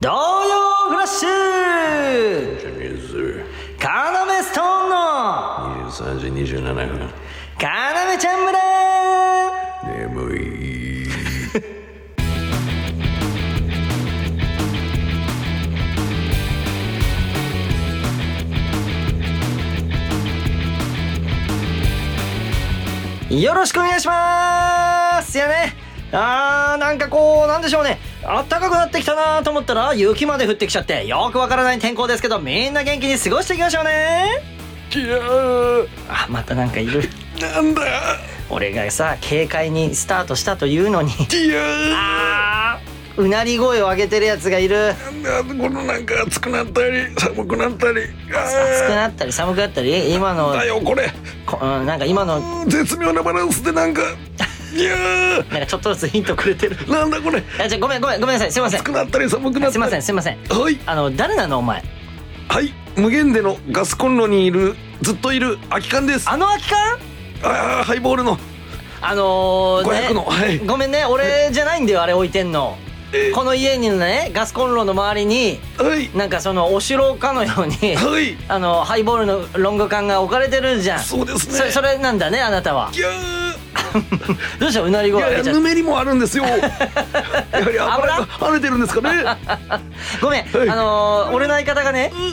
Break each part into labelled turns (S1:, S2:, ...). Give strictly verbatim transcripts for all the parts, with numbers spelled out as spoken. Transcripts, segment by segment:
S1: 童謡フラッシュ
S2: ジャニーズ
S1: カナメストーンの
S2: にじゅうさんじにじゅうななふん
S1: カナメちゃん村
S2: 眠い
S1: よろしくお願いしますやね。あーなんかこうなんでしょうね、あったかくなってきたなと思ったら雪まで降ってきちゃってよくわからない天候ですけど、みんな元気に過ごしていきましょうね。
S2: いやー
S1: あ、またなんかいる。
S2: なんだ
S1: 俺がさ軽快にスタートしたというのに
S2: いやー
S1: あーうなり声を上げてるやつがいる。
S2: なんだこのなんか暑くなったり寒くなったり
S1: 暑くなったり寒くなったり今の
S2: だよこれ
S1: こ、うん、なんか今の
S2: 絶妙なバランスでなんかいやー
S1: なんかちょっとずつヒントくれてる。
S2: なんだこれ
S1: あじゃあごめんごめんごめんなさい、すいません
S2: 暑くなったり寒くなったり
S1: すいませんすいません
S2: はい
S1: あの誰なのお前。
S2: はい無限でのガスコンロにいるずっといる空き缶です。
S1: あの空き缶
S2: ああハイボールの
S1: あのー、
S2: ごひゃくの、
S1: ね、
S2: はい、
S1: ごめんね俺じゃないんだよあれ置いてんの。
S2: え
S1: この家にねガスコンロの周りに
S2: はい
S1: なんかそのお城かのように
S2: はい
S1: あのハイボールのロング缶が置かれてるじゃん。
S2: そうですね。
S1: それそれなんだねあなたは。
S2: いや
S1: どうしたうなり
S2: ーいやい
S1: 声上げちゃっ
S2: やぬめりもあるんですよやはり油が跳ねてるんですかね。
S1: た。ごめん、
S2: はい
S1: あのー、俺の相方がね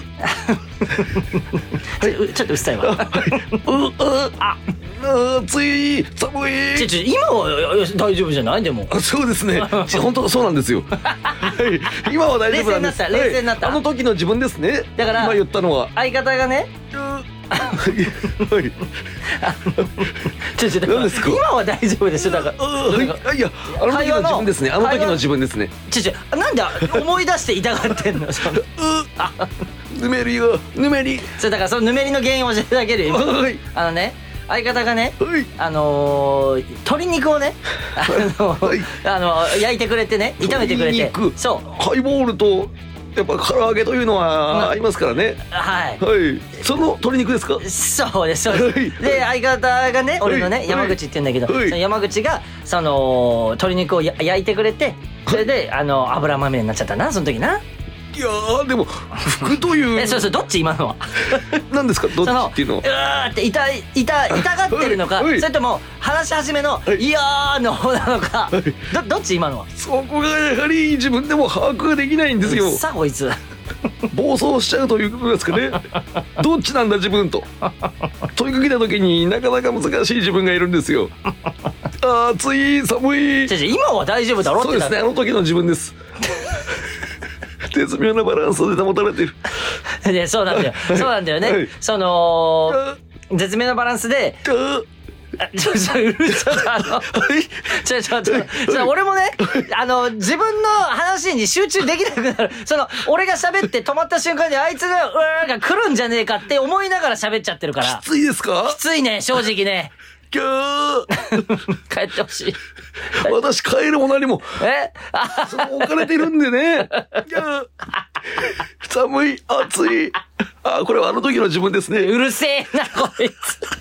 S1: ちょちょっとうっさいわ。
S2: うああ暑い寒い
S1: ちょちょ今は大丈夫じゃないでも。
S2: あそうですね本当そうなんですよはい今は大丈夫なんです。
S1: 冷静になった冷静になった
S2: はい、あの時の自分ですね。
S1: だから
S2: 今言ったのは
S1: 相方がね
S2: はい
S1: ちょちょだから
S2: 何ですか
S1: 今は大丈夫でしょだから。
S2: あはいいやあの時の自分ですね。あの時の自分ですね。
S1: ちょちょなんで思い出して痛がってんのその
S2: ぬめりがぬめり
S1: それだからそのぬめりの原因を教えてあげるよ今。
S2: はい
S1: あのね相方がね
S2: はい
S1: あのー、鶏肉をねあのー
S2: はい
S1: あのー焼いてくれてね炒めてくれて
S2: 鶏肉
S1: そう
S2: ハイボールとやっぱ唐揚げというのは合いますからね。
S1: はい
S2: はいその鶏肉ですか。
S1: そうですそうです、
S2: はい
S1: で相方がね俺のね、
S2: はい
S1: 山口って言うんだけど、
S2: はい
S1: その山口がその鶏肉をや焼いてくれてそれであの油まみれになっちゃったなその時な。
S2: いやーでも服という
S1: えそうそうどっち今のは
S2: 何ですかどっち
S1: その
S2: っていうのは。
S1: うわーって痛い痛い痛がってるのか、
S2: はいはい
S1: それとも話し始めの「
S2: はい
S1: いやー」の方なのか、
S2: はい
S1: どどっち今のは。
S2: そこがやはり自分でも把握できないんですよ。
S1: さあこいつ
S2: 暴走しちゃうということですかね。どっちなんだ自分と問いかけた時になかなか難しい自分がいるんですよ。あー暑い寒い。
S1: 違う違う今は大丈夫だろって
S2: そうですねあの時の自分です絶妙なバランスで保たれている。
S1: でそうなんだよそうなんだよね、
S2: はい
S1: その絶妙なバランスで
S2: あー
S1: あちょちょうるさいあの
S2: はい
S1: ちょちょちょちょ俺もねあの自分の話に集中できなくなる。その俺が喋って止まった瞬間にあいつがうわーが来るんじゃねえかって思いながら喋っちゃってるから
S2: きついですか。
S1: きついね正直ね。
S2: キャー
S1: 帰ってほしい。
S2: 私帰るも何も
S1: えあ
S2: その置かれてるんでね。キャー寒い暑い。あこれはあの時の自分ですね。
S1: うるせえなこいつ。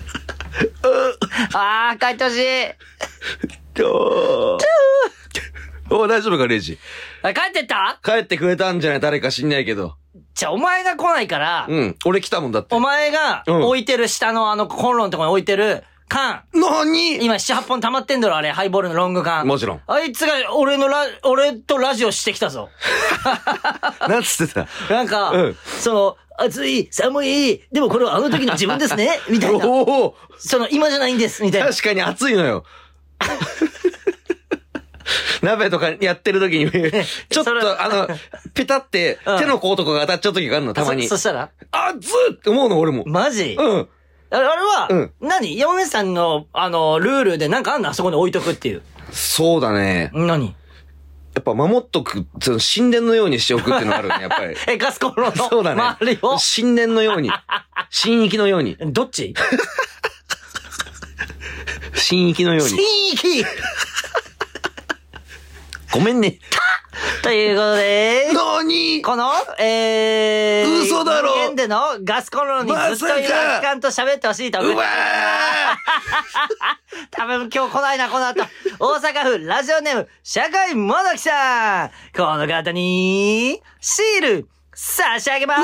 S1: あー帰ってほしい。
S2: キャーお大丈夫かレイジ。
S1: あ帰ってった
S2: 帰ってくれたんじゃない誰か知んないけど。
S1: じゃあお前が来ないから、
S2: うん俺来たもんだって
S1: お。前が
S2: うん
S1: 置いてる下のあのコンロのところに置いてる缶、
S2: 何
S1: 今なな、はっぽん溜まってんだろあれ、ハイボールのロング缶。
S2: もちろん。
S1: あいつが俺のラ、俺とラジオしてきたぞ。
S2: なんつってた。
S1: なんか、
S2: うん
S1: その、暑い、寒い、でもこれはあの時の自分ですね、みたいな。
S2: おお
S1: その、今じゃないんです、みたいな。
S2: 確かに暑いのよ。鍋とかやってる時にちょっ
S1: それ
S2: とあのペタって
S1: うん
S2: 手の甲とかが当たっちゃう時があるのたまに。
S1: そ、そしたら
S2: 熱っって思うの俺も。
S1: マジ
S2: うん。
S1: あれあれは、
S2: うん
S1: 何嫁さんの、あの、ルールでなんかあんのあそこに置いとくっていう。
S2: そうだね。
S1: 何
S2: やっぱ守っとく、その神殿のようにしておくっていうのがあるね、やっぱり。
S1: え、ガスコンロの
S2: そうだね。
S1: 周りを。
S2: 神殿のように。神域のように。
S1: どっち
S2: 神域のように。
S1: 新域
S2: ごめんね。
S1: ということで、
S2: なに
S1: この、えー、
S2: 嘘だろ
S1: 人間でのガスコンロにずっといる空き缶と喋ってほしいと送って
S2: うわ
S1: 多分今日来ないな、この後。大阪府ラジオネーム、社会もどきさん。この方に、シール、差し上げまー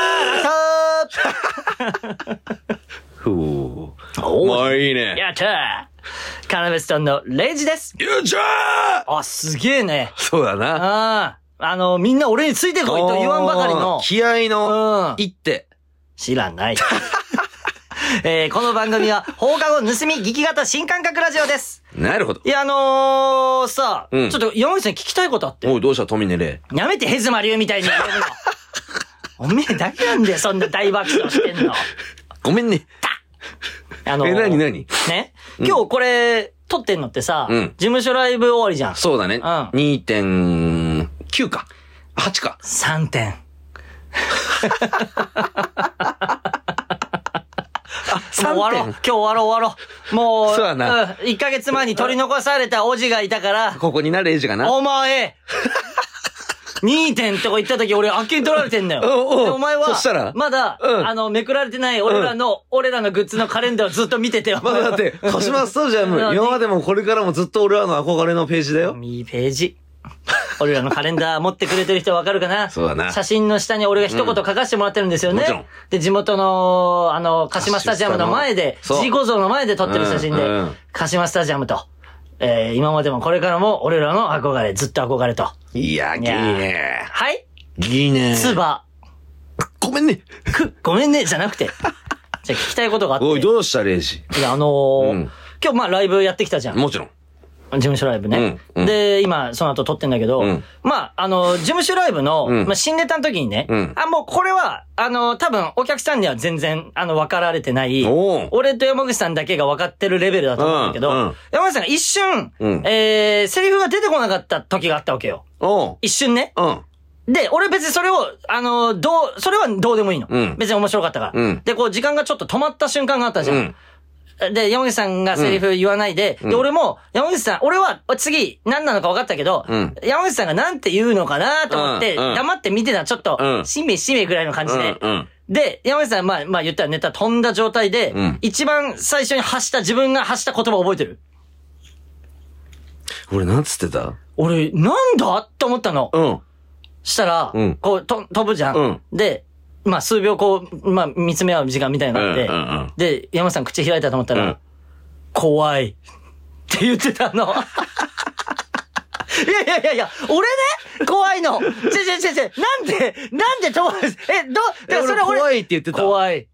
S1: す。
S2: ふぅ。まあいいね。
S1: やったー。カナメストンのレイジです。
S2: よっしゃー
S1: あ、すげえね。
S2: そうだな。
S1: ああ。あの、みんな俺についてこいと言わんばかりの。
S2: 気合の
S1: うん。
S2: 一手。
S1: 知らない。えー、この番組は放課後盗み聞き型新感覚ラジオです。
S2: なるほど。
S1: いや、あのー、さ、
S2: うん
S1: ちょっと山口さん聞きたいことあって。
S2: おい、どうした富根レ
S1: やめてヘズマリュウみたいに言えるの。おめえだけなんだよ、そんな大爆笑してんの。
S2: ごめんね。
S1: あのー、
S2: え、なになに
S1: ね、今日これ、撮ってんのってさ、
S2: うん
S1: 事務所ライブ終わりじゃん。
S2: そうだね。
S1: うん
S2: にてんきゅう か。はちか。
S1: さんてん。もう終わろう。今日終わろう終わろう。もう、
S2: そうだな
S1: うん。いっかげつまえに取り残されたおじがいたから、
S2: ここにな、レイジがな。
S1: お前にてんとか言った時俺あっけに取られてんだよ。
S2: おうおう
S1: でお前は、
S2: そしたら
S1: まだ、
S2: うん
S1: あの、めくられてない俺らの、俺らのグッズのカレンダーをずっと見ててよ。
S2: まだだって、鹿島スタジアム、
S1: うん
S2: 今までもこれからもずっと俺らの憧れのページだよ。
S1: いいページ。俺らのカレンダー持ってくれてる人わかるかな？
S2: そうだな
S1: 写真の下に俺が一言書かせてもらってるんですよね。
S2: もちろん
S1: で、地元の、あの、鹿島スタジアムの前で、
S2: そう
S1: ジーコ像の前で撮ってる写真で、
S2: うんうん
S1: 鹿島スタジアムと、えー、今までもこれからも俺らの憧れ、ずっと憧れと。
S2: いや、いい
S1: いや
S2: ね。
S1: はい
S2: いいね。
S1: つば、
S2: ごめんね。
S1: く、ごめんね、じゃなくて。じゃあ聞きたいことがあって。
S2: おい、どうした、レイジ。
S1: いや、あのー
S2: うん
S1: 今日まあライブやってきたじゃん。
S2: もちろん。
S1: 事務所ライブね。
S2: うんうん
S1: で、今、その後撮ってんだけど、
S2: うん
S1: まあ、あの、事務所ライブの、
S2: うん
S1: まあ、新ネタの時にね、
S2: うん
S1: あ、もうこれは、あの、多分、お客さんには全然、あの、分かられてない
S2: おう、
S1: 俺と山口さんだけが分かってるレベルだと思うんだけど、
S2: うんうん
S1: 山口さんが一瞬、
S2: うん
S1: えー、セリフが出てこなかった時があったわけよ。
S2: おう。
S1: 一瞬ね。
S2: うん。
S1: で、俺別にそれを、あの、どう、それはどうでもいいの。
S2: うん
S1: 別に面白かったから。
S2: うん
S1: で、こう、時間がちょっと止まった瞬間があったじゃん。
S2: うん。
S1: で、山口さんがセリフ言わないで、
S2: うん
S1: で、俺も、山口さん、俺は次何なのか分かったけど、
S2: うん
S1: 山口さんがなんて言うのかなと思って、
S2: うんうん
S1: 黙って見てたちょっと、
S2: うん
S1: しめしめぐらいの感じで。
S2: うんうん
S1: で、山口さん、まあ、まあ言ったらネタ飛んだ状態で、
S2: うん
S1: 一番最初に発した、自分が発した言葉覚えてる？
S2: 俺、なんつってた
S1: 俺、なんだって思ったの。
S2: うん。
S1: したら、
S2: うん
S1: こう、と、飛ぶじゃん。
S2: うん
S1: で、まあ数秒こう、まあ見つめ合う時間みたいなのがあって、
S2: うんうんうん
S1: で、山口さん口開いたと思ったら、
S2: うん
S1: 怖い。って言ってたの。いやいやいやいや、俺ね、怖いの。ちょちょちょちょ、なんで、なんで飛ばす、え、ど、
S2: え
S1: だからそれ
S2: 俺怖いって言ってた
S1: 怖い。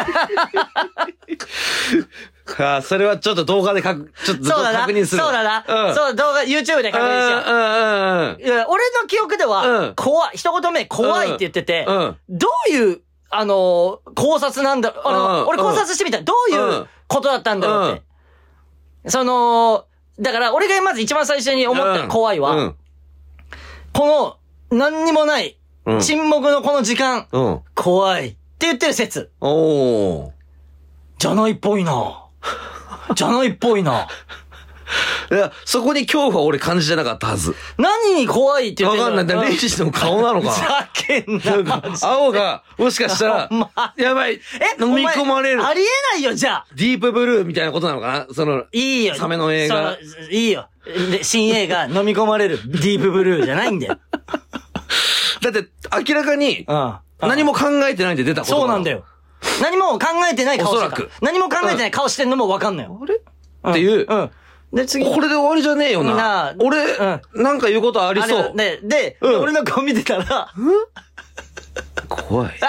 S2: ああ、それはちょっと動画でかく、ちょっと
S1: そうだな。
S2: 確認するわ。
S1: そうだな。
S2: うん。
S1: そう、動画、YouTube で確認しよう。
S2: うんうんうんうん。
S1: いや、俺の記憶では、
S2: うん
S1: 怖い、一言目怖いって言ってて、
S2: うん
S1: どういう、あのー考察なんだ、あの、
S2: うん
S1: 俺考察してみたらどういううんことだったんだろうって。その、だから俺がまず一番最初に思った怖いは、
S2: うん。
S1: この、何にもない、
S2: うん
S1: 沈黙のこの時間、
S2: うん。
S1: 怖いって言ってる説。
S2: おー。
S1: じゃないっぽいな。じゃないっぽいな。
S2: いや、そこに恐怖は俺感じてなかったはず。
S1: 何に怖いって言ってんだろう。
S2: わかんない。レイジの顔なのか
S1: ふざけん
S2: な。
S1: な。
S2: なんか、青が、もしかしたら
S1: お前、
S2: やばい、
S1: え
S2: 飲み込まれる
S1: お。前ありえないよ、じゃあ。
S2: ディープブルーみたいなことなのかなその、
S1: いいよ。
S2: サメの映画
S1: そういいよ。で新映画飲み込まれるディープブルーじゃないんだよ。
S2: だって、明らかに、
S1: うん。
S2: 何も考えてないで出たこと
S1: そうなんだ。よ。何も考えてない顔してた
S2: おそらく。
S1: 何も考えてない顔してんのもわかんのよ。
S2: あれっていう
S1: うん。うんで、次。
S2: これで終わりじゃねえよ
S1: な
S2: な
S1: あ。
S2: 俺、
S1: う
S2: なんか言うことありそう。
S1: で、で、
S2: うん
S1: 俺の顔見てたら、
S2: 怖い。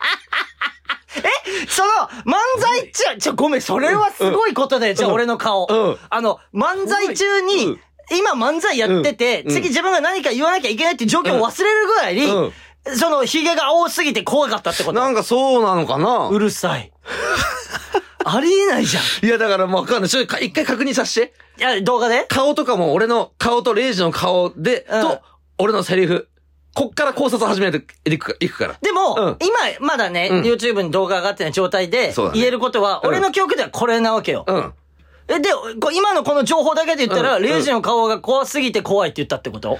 S1: その、漫才中、ちょ、ごめん、それはすごいことだよ、じゃあ俺の顔。
S2: うん
S1: あの、漫才中
S2: う
S1: に
S2: ん、
S1: 今漫才やってて、
S2: うん
S1: 次自分が何か言わなきゃいけないっていう状況を忘れるぐらいに、
S2: うん
S1: その、髭が多すぎて怖かったってこと。
S2: なんかそうなのかな
S1: うるさい。ありえないじゃん。
S2: いや、だからもうわかんない。ちょっと一回確認させて。
S1: いや、動画で
S2: 顔とかも俺の顔とレイジの顔で、
S1: うん
S2: と、俺のセリフ。こっから考察始めないといくかいくから。
S1: でも、
S2: うん
S1: 今、まだね、
S2: うん
S1: YouTube に動画上がってない状態で
S2: そうだ、ね
S1: 言えることは、
S2: うん
S1: 俺の記憶ではこれなわけよ。
S2: うん。
S1: え、で、こ今のこの情報だけで言ったら、
S2: うん
S1: レイジの顔が怖すぎて怖いって言ったってこと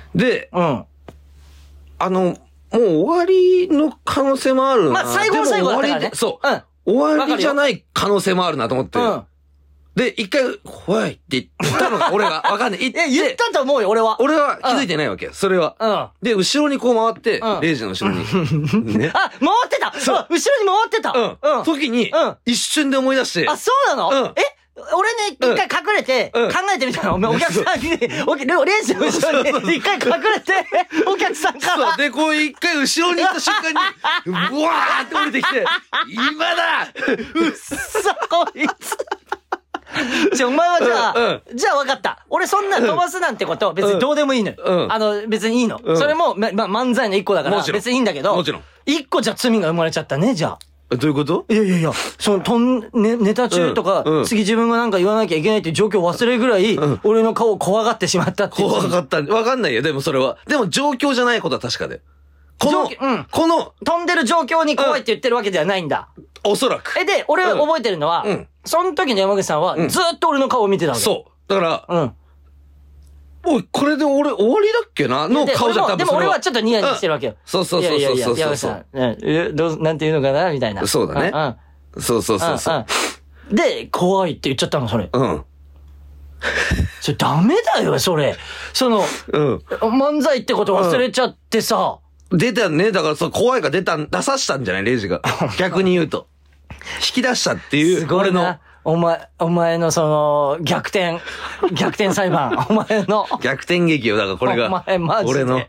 S2: で、
S1: うん。
S2: あの、もう終わりの可能性もあるな。
S1: まあ、最後の最後だったからね。
S2: そう。
S1: うん。
S2: 終わりじゃない可能性もあるなと思って。うん。で、一回、怖いって言ったのが俺がわかんない。
S1: いや、言ったと思うよ、俺は。
S2: 俺は気づいてないわけ。それは。うん。で、後ろにこう回って、レイジの後ろに。
S1: ね。あ、回ってたそう。後ろに回ってた
S2: うん。時に、一瞬で思い出して。
S1: あ、そうなのうん。え俺ね、一回隠れて、考えてみたの。お客さんに、レイジの後ろに一回隠れて、お客さんから。
S2: そう。で、こう一回後ろに行った瞬間に、うわーって降りてきて、今だ
S1: うっそ、こいつ。じゃあ、お前はじゃあ、うんうん、じゃあ分かった。俺そんな飛ばすなんてこと別にどうでもいいのよ。うん、あの、別にいいの。うん、それも、ま、ま、漫才の一個だから別にいいんだけど、
S2: もちろん。
S1: 一個じゃ罪が生まれちゃったね、じゃ
S2: あ。どういうこと？
S1: いやいやいや、その、とん、ね、ネタ中とか、うんうん、次自分がなんか言わなきゃいけないっていう状況を忘れるぐらい、うん、俺の顔を怖がってしまったっていう。
S2: 怖がった。わかんないよ、でもそれは。でも状況じゃないことは確かで。この、うん、この、
S1: 飛んでる状況に怖いって言ってるわけではないんだ。
S2: おそらく。
S1: え、で、俺覚えてるのは、うん、その時の山口さんは、ずーっと俺の顔を見てたの、うん。
S2: そう。だから、うん。おい、これで俺終わりだっけなの顔じゃ多分
S1: でも俺はちょっとニヤニヤしてるわけよ。
S2: そうそうそうそうそう。
S1: 山口さん、え、どう、なんて言うのかなみたいな。
S2: そうだね。うん。そうそうそうそう。
S1: で、怖いって言っちゃったの、それ。
S2: うん。
S1: それダメだよ、それ。その、うん。漫才ってこと忘れちゃってさ。
S2: 出たね。だからそう、怖いが出た、出さしたんじゃないレイジが。逆に言うと。引き出したっていう。
S1: すごいな。お前、お前のその、逆転、逆転裁判。お前の。
S2: 逆転劇よ。だからこれが。
S1: お前マジで。
S2: 俺の。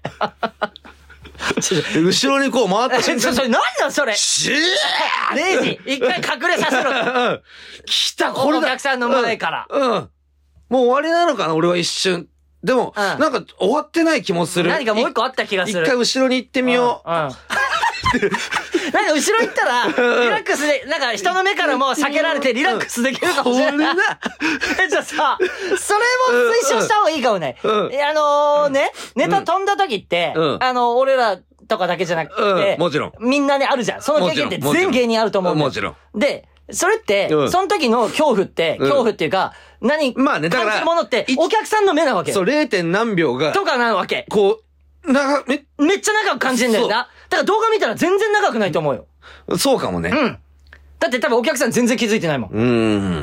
S2: 後ろにこう回った瞬間。
S1: それ何なんそれ
S2: シ
S1: ーレイジ、一回隠れさせろ。
S2: 来た、これだ。
S1: お客さんの前から。
S2: うん。もう終わりなのかな俺は一瞬。でも、うん、なんか終わってない気もする。
S1: 何かもう一個あった気がする。
S2: 一回後ろに行ってみよう。うん。うん、なんか
S1: 後ろ行ったら、リラックスで、なんか人の目からも避けられてリラックスできるかもしれない。え、じゃあさ、それも推奨した方がいいかもね。うん、あのー、ね、ネタ飛んだ時って、うん、あの、俺らとかだけじゃなくて、
S2: うん、もちろん。
S1: みんなね、あるじゃん。その経験って全芸人あると思うんだよ。
S2: もちろん。
S1: で、それって、うん、その時の恐怖って、恐怖っていうか、何、
S2: まあね、だから、
S1: 感じるものって、お客さんの目なわけ。
S2: そう、れいてん何秒が。
S1: とかなわけ。
S2: こう、長、め、
S1: めっちゃ長く感じるんだよな。だから動画見たら全然長くないと思うよ。
S2: そうかもね。
S1: うん。だって多分お客さん全然気づいてないもん。うん。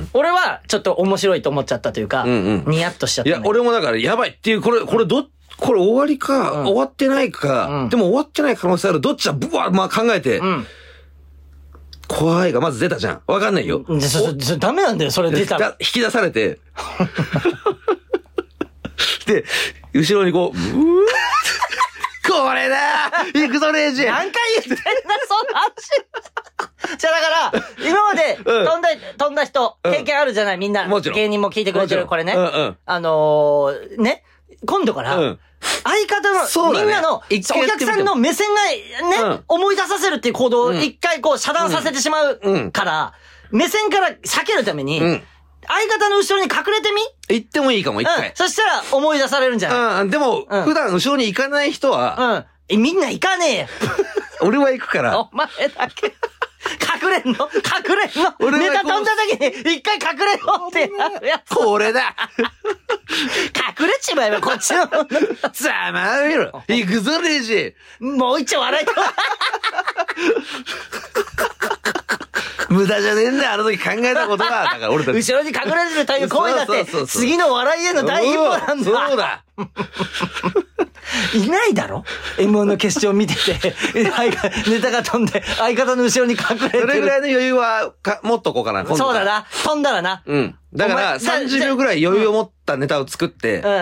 S1: 俺は、ちょっと面白いと思っちゃったというか、うんうん、ニヤッとしちゃった、ね。
S2: いや、俺もだから、やばいっていう、これ、これど、これ終わりか、うん、終わってないか、うん、でも終わってない可能性ある。どっちだ、ぶわ、まあ考えて。うん。怖いがまず出たじゃん。わかんないよ。
S1: そ、そ、ダメなんだよ、それ出たら。
S2: 引き出されて。で、後ろにこう、うーこれだ行くぞ、レイジ
S1: 何回言ってんだ、そんな話。じゃあだから、今まで飛んだ、飛んだ人、経験あるじゃない、みんな。もちろん。芸人も聞いてくれてる、これね。うんうん。あのー、ね、今度から、うん相方の、ね、みんなの、お客さんの目線がね、うん、思い出させるっていう行動を一回こう遮断させてしまうから、うん、目線から避けるために、うん、相方の後ろに隠れてみ
S2: 行ってもいいかも、一回、
S1: うん。そしたら思い出されるんじゃない？
S2: うん、でも、うん、普段後ろに行かない人は、
S1: うん。みんな行かねえよ。
S2: 俺は行くから。
S1: お前だけ。隠れんの隠れんの俺ネタ飛んだ時に一回隠れろってやるやつ。
S2: これだ
S1: 隠れちまえばこっちの。
S2: ざまあみろ行くぞ、レイジ
S1: もう一丁笑いと。
S2: 無駄じゃねえんだよ、あの時考えたことは。だから俺たち。
S1: 後ろに隠れてるという声だって、次の笑いへの第一歩なんだ。
S2: そうだ。
S1: いないだろ ?エムワン の決勝見てて、ネタが飛んで、相方の後ろに隠れてる。
S2: それぐらいの余裕は、か、持っとこうかな。
S1: そうだな。飛んだらな。
S2: うん。だから、さんじゅうびょうぐらい余裕を持ったネタを作って、うんうん。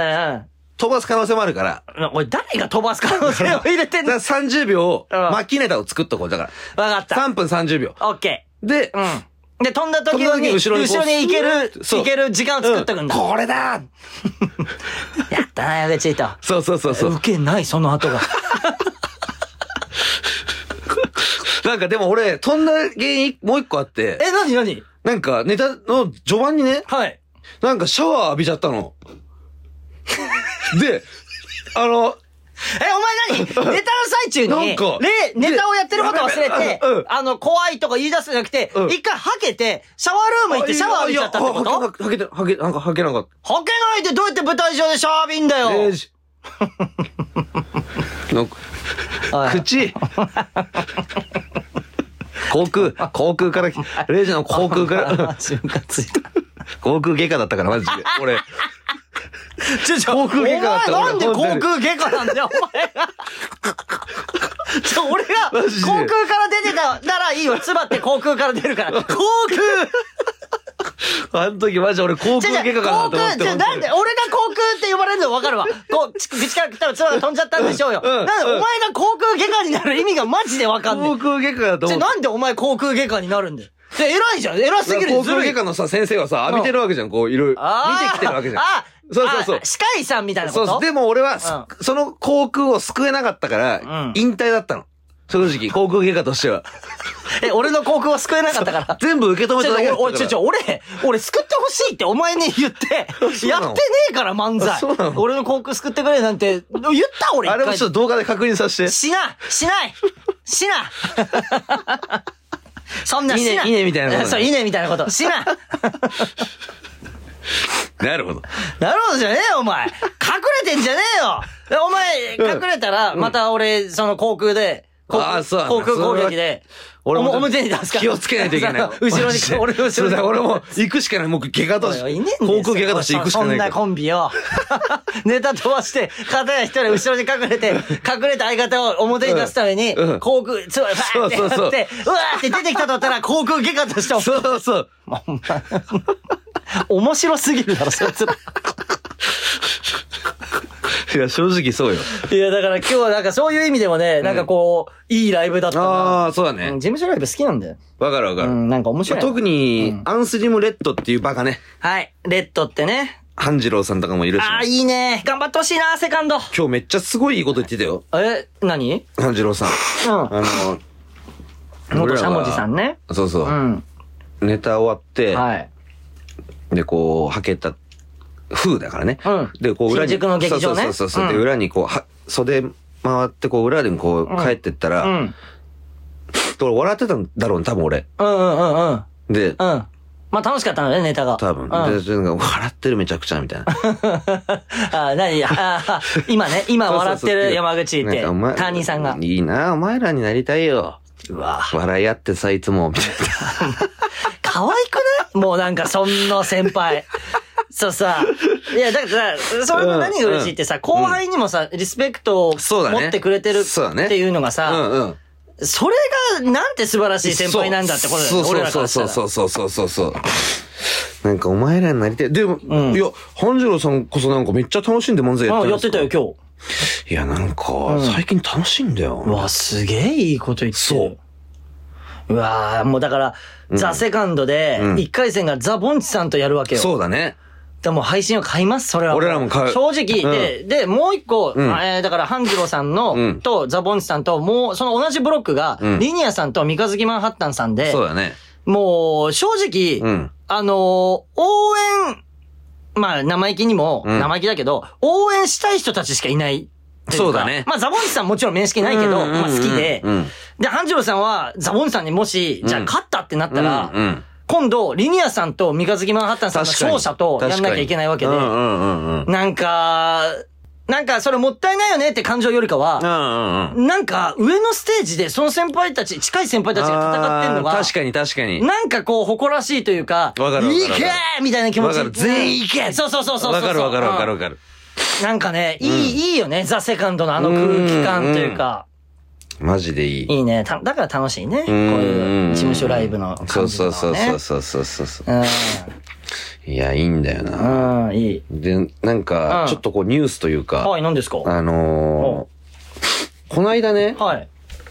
S2: 飛ばす可能性もあるから。
S1: おい、誰が飛ばす可能性を入れてんの？
S2: だからさんじゅうびょう、巻きネタを作っとこう。だから。
S1: わかった。
S2: さんぷんさんじゅうびょう。
S1: オッケ
S2: ー。で、
S1: うん。で、飛んだ時に、後ろに行ける、行ける時間を作っとくんだ。
S2: これだ
S1: やったな、やべちいと。
S2: そうそうそうそう。
S1: 受けない、その後が。
S2: なんかでも俺、飛んだ原因もう一個あって。
S1: え、なになに
S2: なんかネタの序盤にね。
S1: はい。
S2: なんかシャワー浴びちゃったの。で、あの、
S1: え、お前何ネタの最中に、なんかネタをやってること忘れて、うん、あの、怖いとか言い出すんじゃなくて、うん、一回吐けて、シャワールーム行ってシャワー浴びちゃったってこと？
S2: 吐け、吐け、吐け、なんか吐けなかった。
S1: 吐けないでどうやって舞台上でシャワー浴びんだよ。
S2: レイジ、 の口航空航空からレイジの航空から
S1: 瞬間ついた。
S2: 航空外科だったからマジで俺
S1: ちょちょ
S2: 航空外科だった
S1: お前なんで
S2: 俺
S1: 航空外科なんだよお前が。ちょ俺が
S2: マジで
S1: 航空から出てたならいいわ。つばって航空から出るから。航空
S2: あの時マジ俺航空外科かなと思って。
S1: 航空ってなんで俺が航空って呼ばれるの分かるわ。こう口から来たらつばが飛んじゃったんでしょうよ。
S2: うん
S1: なんでお前が航空外科になる意味がマジで分かんない。
S2: 航空外科だと思って。
S1: なんでお前航空外科になるんだよ。で偉いじゃん。偉すぎる。
S2: 航空外科のさ先生はさ浴びてるわけじゃん。こういる見てきてるわけじゃん。
S1: あ
S2: そうそうそう。
S1: 歯科医さんみたいなこと。
S2: そうでも俺は、
S1: う
S2: その航空を救えなかったから、
S1: うん
S2: 引退だったの。正直、航空外科としては。
S1: え、俺の航空を救えなかったから。
S2: 全部受け止めただけだったから。
S1: おい、ちょちょ、俺、俺救ってほしいってお前に言って、やってねえから漫才。
S2: そうなの
S1: 俺の航空救ってくれなんて、言った俺一回。
S2: あれもちょっと動画で確認させて。
S1: しなしないしなそんなしな。
S2: いいねいいねみたいなことね
S1: そう、いいねみたいなこと。しな
S2: なるほど。
S1: なるほどじゃねえよ、お前。隠れてんじゃねえよ。お前、隠れたら、また俺、その航空で、航空
S2: あーそうなんだ
S1: 航空攻撃で、
S2: 俺も
S1: お表に出すから。
S2: 気をつけないといけない。
S1: 後ろに、俺の後ろに。
S2: そうだ、俺も行くしかない。もう怪我として。
S1: いねえんだよ
S2: 航空怪我として行くしかないから。
S1: そんなコンビよ。ネタ飛ばして、片や一人後ろに隠れて、隠れた相方を表に出すために、
S2: うんうん
S1: 航空、つば、ファーってやって、うわーって出てきたと思ったら、航空外科として、
S2: そうそう。
S1: お前面白すぎるだろ、そいつら。
S2: いや、正直そうよ。
S1: いや、だから今日はなんかそういう意味でもね、なんかこう、いいライブだったな。
S2: ああ、そうだね。
S1: うん事務所ライブ好きなんだよ。
S2: わかるわかる。
S1: うん、なんか面白い。
S2: 特に、アンスリムレッドっていうバカね。
S1: はい。レッドってね。
S2: 半次郎さんとかもいるし。
S1: ああ、いいね。頑張ってほしいな、セカンド。
S2: 今日めっちゃすごいいいこと言ってたよ。
S1: え、何
S2: 半次郎さん。
S1: うん。
S2: あの、
S1: 元しゃもじさんね。
S2: そうそうう。
S1: ん。
S2: ネタ終わって、
S1: はい。
S2: で、こう、はけた、風だからね。
S1: うん
S2: で、こう、裏に。
S1: 新宿の劇場ね
S2: そうそうそうそう。で、
S1: うん
S2: 裏にこう、は、袖回って、こう、裏にこう、帰ってったら、
S1: うん。
S2: 俺笑ってたんだろうね、多分俺。
S1: うんうんうんうん。
S2: で、
S1: うん。まあ楽しかったのね、ネタが。
S2: 多分。
S1: うん、
S2: で、なんか笑ってるめちゃくちゃ、みたいな。
S1: あ、なに、ああ、今ね、今笑ってる山口って、
S2: なんかお前
S1: ターニーさんが。
S2: いいな、お前らになりたいよ。
S1: うわ
S2: 笑い合ってさ、いつも、みたいな。
S1: 可愛くないもうなんかそんな先輩。そうさ。いや、だからさ、それも何が嬉しいってさ、後輩にもさ、リスペクトを
S2: そうだね
S1: 持ってくれてる
S2: そうだね
S1: っていうのが
S2: う
S1: さ、
S2: んうん。
S1: それがなんて素晴らしい先輩なんだってことだよね、俺らからしたら。
S2: そうそうそうそうそうそう。なんかお前らになりたい。でも、
S1: ん
S2: いや、半次郎さんこそなんかめっちゃ楽しんで漫才やっ
S1: あ
S2: てるんですか。
S1: やってたよ、今日。
S2: いや、なんか、最近楽しいんだよ。
S1: うわ、すげえいいこと言ってる。
S2: そう。
S1: うわーもうだから、ザ・セカンドで、いっかい戦がザ・ボンチさんとやるわけよ。
S2: そうだね。
S1: でも配信を買います、それは。
S2: 俺らも買う
S1: 正直。
S2: うん
S1: で、で、もう一個、
S2: ん
S1: えーだから、半次郎さんの、
S2: うん
S1: と、ザ・ボンチさんと、もう、その同じブロックが、
S2: うん
S1: リニアさんと三日月マンハッタンさんで、
S2: そうだね。
S1: もう、正直、
S2: うん
S1: あのー応援、まあ、生意気にも、
S2: うん
S1: 生意気だけど、応援したい人たちしかいないといか。
S2: そうだね
S1: まあ、ザボンチさんもちろん面識ないけど、
S2: うんうんうんうん
S1: まあ好きで
S2: うん。
S1: で、半次郎さんは、ザボンチさんにもし、じゃあ勝ったってなったら、
S2: うんうん
S1: 今度、リニアさんと三日月マンハッタンさんの勝者とやんなきゃいけないわけで、
S2: うんうんうんうん。
S1: なんか、なんかそれもったいないよねって感情よりかは、
S2: うんうんうん。
S1: なんか上のステージでその先輩たち、近い先輩たちが戦ってんのが、
S2: あー確かに確かに。
S1: なんかこう誇らしいというか、
S2: わかるわかる
S1: いけーみたいな気持ち。
S2: わかる全員いけ
S1: そうそうそうそうそう。
S2: わかるわかるわかるわ
S1: る。
S2: かる。
S1: なんかね、いい、いいよね、ザ・セカンドのあの空気感というか。
S2: マジでいい。
S1: いいね。ただから楽しいね。こういう事務所ライブの
S2: そう
S1: 感じの
S2: そう
S1: ね。
S2: そうそうそうそうそう。
S1: う
S2: いや、いいんだよな。
S1: ん。うん、いい。
S2: で、なんか
S1: う、ん
S2: ちょっとこうニュースというか、
S1: はい、何ですか？
S2: あのー、この間ね、
S1: はい。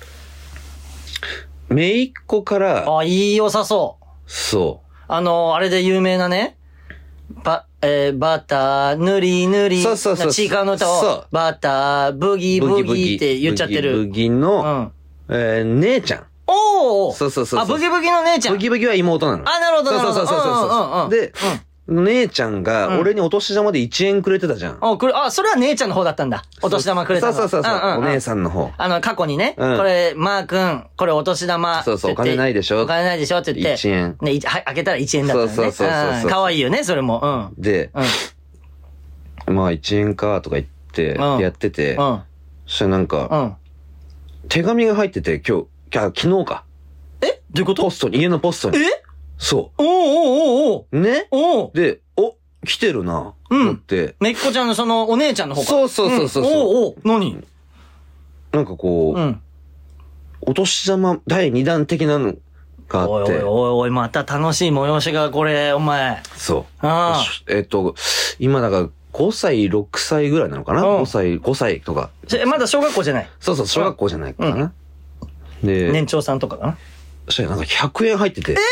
S2: めいっ子から、
S1: あ、いい良さそう。
S2: そ
S1: あの、あれで有名なね、ば、えーバター、塗り塗り、
S2: そうそうそう
S1: ちいかわの歌を
S2: そう、
S1: バター、ブギ
S2: う、
S1: ブギって言っちゃってる。
S2: ブギブギ
S1: う
S2: の、
S1: ん。
S2: えー姉ちゃん。
S1: おー
S2: そうそうそうそう
S1: あ、ブギブギの姉ちゃん。
S2: ブギブギは妹なの。
S1: あ、なるほど、なるほど。
S2: そうそうそうそう
S1: うんうんうん。
S2: で、姉ちゃん
S1: うん
S2: が俺にお年玉でいちえんくれてたじゃん。
S1: あ、これ、あ、それは姉ちゃんの方だったんだ。お年玉くれたの。
S2: そうそうそうそう、
S1: んんん
S2: お姉さんの方。
S1: あの、過去にね、
S2: うん
S1: これ、マー君、これお年玉。
S2: そうそう
S1: って言って
S2: お金ないでしょ
S1: お金ないでしょって言って。
S2: いちえん
S1: ね、いはい、開けたらいちえんだったのね。
S2: そうそうそうそうそうん
S1: かわいいよね、それも。うん。
S2: で、
S1: うん。
S2: まあいちえんかとか言っって
S1: うん
S2: やってて、
S1: うん。
S2: そしたらなんか、
S1: うん。
S2: 手紙が入ってて、今日、あ昨日か。
S1: えどういうこと
S2: ポストに、家のポストに。
S1: え
S2: そ
S1: おうおうおう
S2: う。ね
S1: おうおう
S2: で、お、来てるな。
S1: うん
S2: 思って、
S1: めっこちゃんのそのお姉ちゃんの方か。
S2: そうそうそうそうそう
S1: うんおうおう何
S2: なんかこう、
S1: うん。
S2: お年玉第二弾的なのがあって、
S1: おいおいおいおい、また楽しい催しがこれ、お前。
S2: そう。
S1: あ
S2: えっと、今だからごさい、ろくさいぐらいなのかな、
S1: うん
S2: ?ご 歳、ごさいとか。
S1: あ。えまだ小学校じゃない。
S2: そうそう、小学校じゃないかな。で、
S1: 年長さんとかかな。
S2: そしたらなんかひゃくえん入ってて。え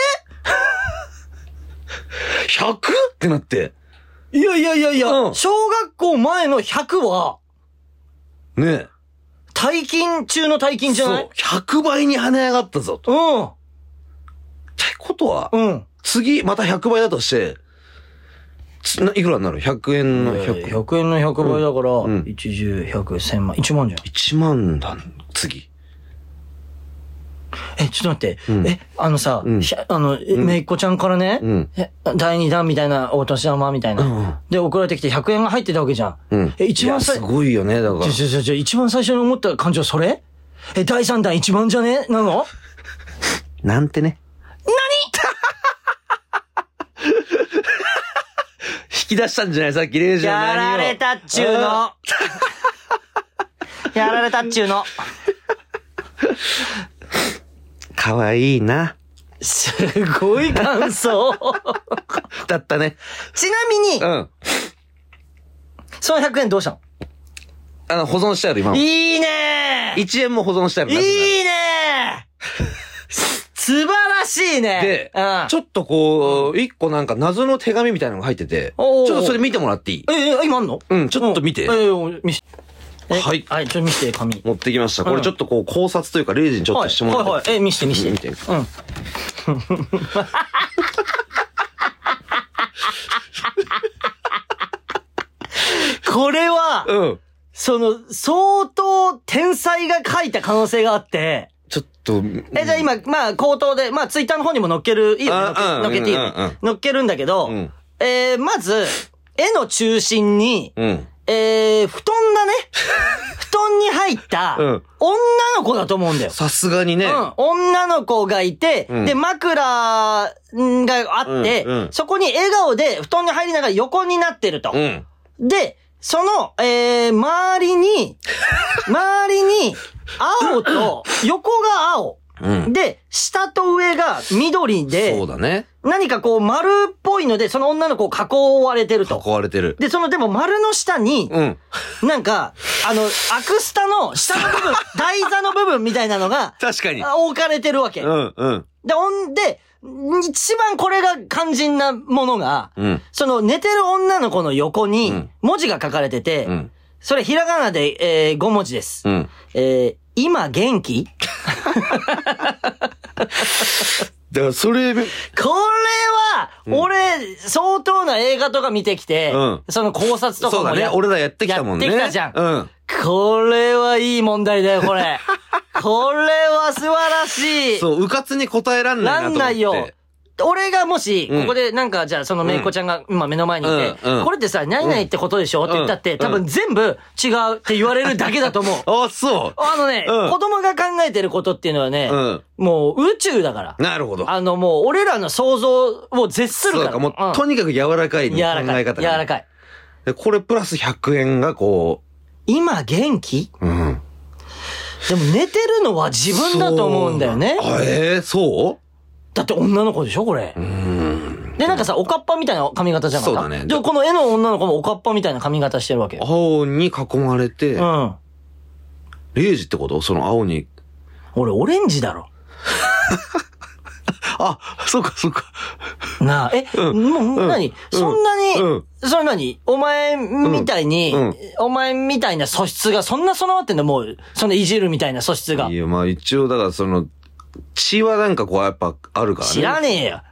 S2: ひゃく? ってなって。
S1: いやいやいやいや、
S2: うん
S1: 小学校前のひゃくは、
S2: ねえ。
S1: 大金中の大金じゃな
S2: そう
S1: い。
S2: ひゃくばいに跳ね上がったぞ。と。
S1: うん。
S2: ってことは、
S1: うん。
S2: 次またひゃくばいだとして、つないくらになる ?ひゃく 円のひゃく。
S1: ひゃくえんのひゃくばいだから、
S2: ん
S1: いち、じゅう、ひゃく、せんまん、いちまんじゃん。
S2: いちまんだ、次。
S1: え、ちょっと待って。
S2: うん
S1: え、あのさ、
S2: うん
S1: ひゃあの、えめいっ子ちゃんからね、
S2: うん。
S1: え、だいにだんみたいな、お年玉みたいな。
S2: うん
S1: で、送られてきてひゃくえんが入ってたわけじゃん。
S2: うん。
S1: え、一番最
S2: いやすごいよね、だから。
S1: じゃじゃじゃ一番最初に思った感情それえ、だいさんだんいちまんじゃねなの
S2: なんてね。引き出したんじゃないさっきレイジの何を。
S1: やられたっちゅうの。やられたっちゅうの。
S2: かわいいな。
S1: すごい感想。
S2: だったね。
S1: ちなみに
S2: う、ん。
S1: そのひゃくえんどうしたの？
S2: あの、保存してある、今も。
S1: いいね
S2: いちえんも保存してある。
S1: いいね素晴らしいね
S2: で、
S1: うん、
S2: ちょっとこう、一個なんか謎の手紙みたいなのが入ってて、ち
S1: おー
S2: ょっとそれ見てもらっていい？
S1: え、え、今あんの？
S2: うん、ちょっと見て。
S1: ええ、見して。え
S2: はい
S1: はい、ちょっと見して、紙。
S2: 持ってきました。これちょっとこう考察というか、レイジにちょっ
S1: はい、
S2: としてもらって。
S1: はい、はい。え、見して、見して。
S2: 見て。
S1: うん。これは、
S2: うん。
S1: その、相当天才が書いた可能性があって、
S2: ちょっと。
S1: え、じゃあ今、まあ、口頭で、まあ、ツイッターの方にも載っける、いいよね、載っけ
S2: あうん
S1: 載っけていいよ
S2: うんうん
S1: ね。載っけるんだけど、
S2: うん
S1: えー、まず、絵の中心に、
S2: うん。
S1: えー、布団だね。布団に入った、
S2: うん
S1: 女の子だと思うんだよ。
S2: さすがにね。
S1: うん。女の子がいて、
S2: うん
S1: で、枕んがあって、
S2: うんうん
S1: そこに笑顔で布団に入りながら横になってると。
S2: うん。
S1: で、その、えー、周りに、周りに、青と、横が青。
S2: うん。
S1: で、下と上が緑で、
S2: そうだね。
S1: 何かこう丸っぽいので、その女の子を囲われてると。
S2: 囲われてる。
S1: で、そのでも丸の下に、
S2: うん。
S1: なんか、あの、アクスタの下の部分、台座の部分みたいなのが、
S2: 確かに。
S1: あ置かれてるわけ。
S2: うん、うん。
S1: で、ほんで、一番これが肝心なものが、
S2: うん。
S1: その寝てる女の子の横
S2: う
S1: に
S2: ん
S1: 文字が書かれてて、
S2: うん。
S1: それひらがなで、えー、ごもじです。
S2: うん。
S1: えー、今元気
S2: だからそれ、
S1: これは、俺、相当な映画とか見てきて、
S2: うん
S1: その考察とかも
S2: そうだね。俺らやってきたもんね。
S1: やってきたじゃん。
S2: うん。
S1: これはいい問題だよ、これ。これは素晴らしい。
S2: そう、うかつに答えらんないなと思って。
S1: なんないよ。俺がもし、
S2: うん
S1: ここでなんか、じゃあそのめいこちゃんが今目の前にいて、
S2: うんうん
S1: これってさ、何々ってことでしょって言ったって、
S2: うん
S1: 多分全部違うって言われるだけだと思う。
S2: あ、そ
S1: あのね、
S2: うん
S1: 子供が考えてることっていうのはね、
S2: う。うん。
S1: もう宇宙だから。
S2: なるほど。
S1: あのもう俺らの想像を絶するから。
S2: そうか、もう、とにかく柔らかい
S1: うん
S2: ね
S1: 柔らかい。
S2: 考え方がね
S1: 柔らかい。
S2: でこれプラスひゃくえんがこ
S1: 今元気
S2: う、うん。
S1: でも寝てるのは自分だと思うんだよね。
S2: そうあえー、そ
S1: だって女の子でしょこれ
S2: う。う。ん。
S1: で、なんかさ、おかっぱみたいな髪型じゃんか。
S2: そうだね
S1: で、この絵の女の子もおかっぱみたいな髪型してるわけよ。
S2: 青に囲まれて、
S1: うん。
S2: レイジってことその青に。
S1: 俺、オレンジだろ。
S2: あ、そうか、そうか。
S1: なあ、え、
S2: うん
S1: もう、
S2: うん
S1: 何、そんなに、
S2: うん
S1: それ何お前みたいに、
S2: うんうん
S1: お前みたいな素質がそんな備わってんだもう、そのいじるみたいな素質が
S2: い。や、まあ一応、だからその、血はなんかこうやっぱあるからね。
S1: 知らねえよ。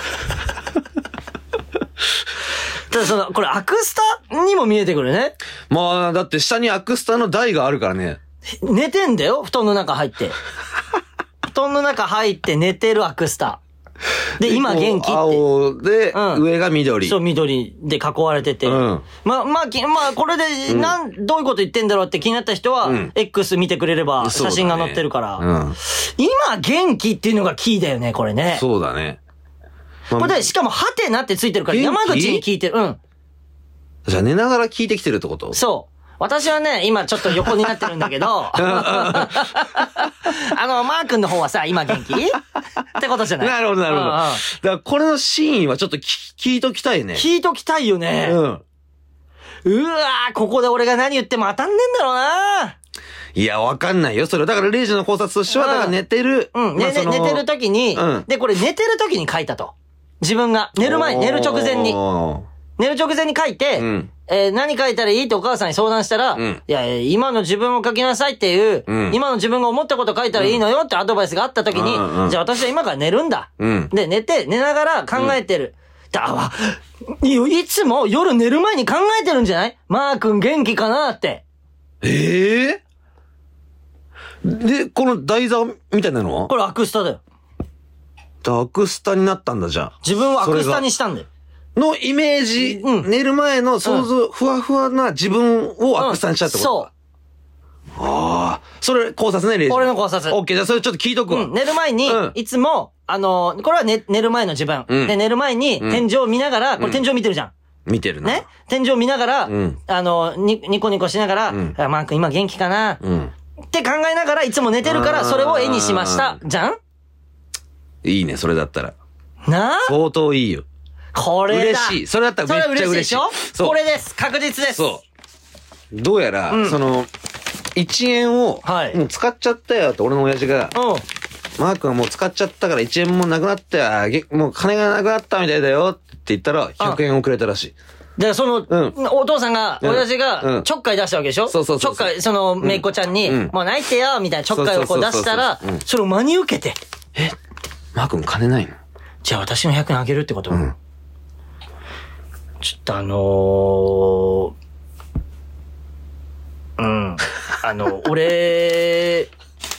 S1: ただその、これアクスタにも見えてくるね。
S2: まあ、だって下にアクスタの台があるからね。
S1: 寝てんだよ、布団の中入って。布団の中入って寝てるアクスタ。 で、今元気って。
S2: 青で、
S1: うん
S2: 上が緑。
S1: そう、緑で囲われてて。
S2: うん
S1: まあ、まあ、きまあ、これで、なん、どういうこと言ってんだろうって気になった人は、
S2: うん
S1: X 見てくれれば
S2: そうだね
S1: 写真が載ってるから。
S2: うん。
S1: 今元気っていうのがキーだよね、これね。
S2: そうだね。まあ
S1: これで、しかも、ハテナってついてるから、
S2: 元気
S1: 山口に聞いてる。うん。
S2: じゃあ寝ながら聞いてきてるってこと
S1: そう。私はね、今ちょっと横になってるんだけど、あの、マー君の方はさ、今元気ってことじゃない？
S2: なるほど、なるほど。
S1: うんうん
S2: だからこれのシーンはちょっと聞聞いときたいね。
S1: 聞いときたいよね。
S2: うん。
S1: うわー、ここで俺が何言っても当たんねえんだろうな。
S2: いや、わかんないよ。それ。だから、レイジの考察としては、
S1: うん
S2: だから寝てる。
S1: うん、ねね
S2: まあその
S1: 寝てる時に、
S2: うん
S1: で、これ寝てる時に書いたと。自分が。寝る前に、寝る直前に。
S2: おー
S1: 寝る直前に書いて、
S2: うん
S1: えー何書いたらいいってお母さんに相談したら、
S2: うん
S1: いや、今の自分を書きなさいっていう、
S2: うん
S1: 今の自分が思ったこと書いたらいいのよってアドバイスがあった時に、
S2: うんうん
S1: じゃあ私は今から寝るんだ。
S2: うん。
S1: で、寝て、寝ながら考えてる。であわいいつも夜寝る前に考えてるんじゃないマー君元気かなって。
S2: ええで、この台座みたいなのは
S1: これアクスタだよ。
S2: ダークスタになったんだ、じゃあ。
S1: 自分をアクスタにしたんだよ。
S2: のイメージ、
S1: うん
S2: 寝る前の想像、ふわふわな自分をアクスタにしたってことか。ああ。それ考察ね、レイジ。
S1: 俺の考察
S2: オッケー、じゃあそれちょっと聞いとくわ。
S1: うん、寝る前に
S2: うん、
S1: いつも、あの、これは寝、寝る前の自分。
S2: うん
S1: で、寝る前に、
S2: うん
S1: 天井を見ながら、これ天井見てるじゃん。
S2: 見てるな。
S1: ね天井を見ながら、
S2: うん
S1: あの、に、ニコニコしながら、
S2: うん
S1: あマー君今元気かな、
S2: うん。
S1: って考えながらいつも寝てるから、
S2: あー
S1: それを絵にしました。じゃん
S2: いいね、それだったら。
S1: なあ
S2: 相当いいよ。
S1: これだ。
S2: 嬉しい。それだったらめっちゃ嬉しい。
S1: それは嬉しいでしょ
S2: そう
S1: これです。確実です。
S2: そう。どうやら、
S1: うん
S2: その、いちえんを、
S1: はい
S2: もう使っちゃったよって俺の親父が、
S1: うん。
S2: マー君はもう使っちゃったからいちえんもなくなったよ、あげもう金がなくなったみたいだよって言ったら、ひゃくえんをくれたらしい。
S1: で、その、
S2: うん
S1: お父さんが、
S2: うん
S1: 親父
S2: うん
S1: が、ちょっかい出したわけでしょ
S2: そうそうそう
S1: ちょっかい、その、めいっ子ちゃんに、
S2: うん
S1: もう泣いてよみたいなちょっかいをこう出したら
S2: そうそうそうそううん、
S1: それを真に受けて、
S2: マー君金ないの
S1: じゃあ私のひゃくえんあげるってこと、
S2: うん
S1: ちょっとあのー、うん。あの、俺、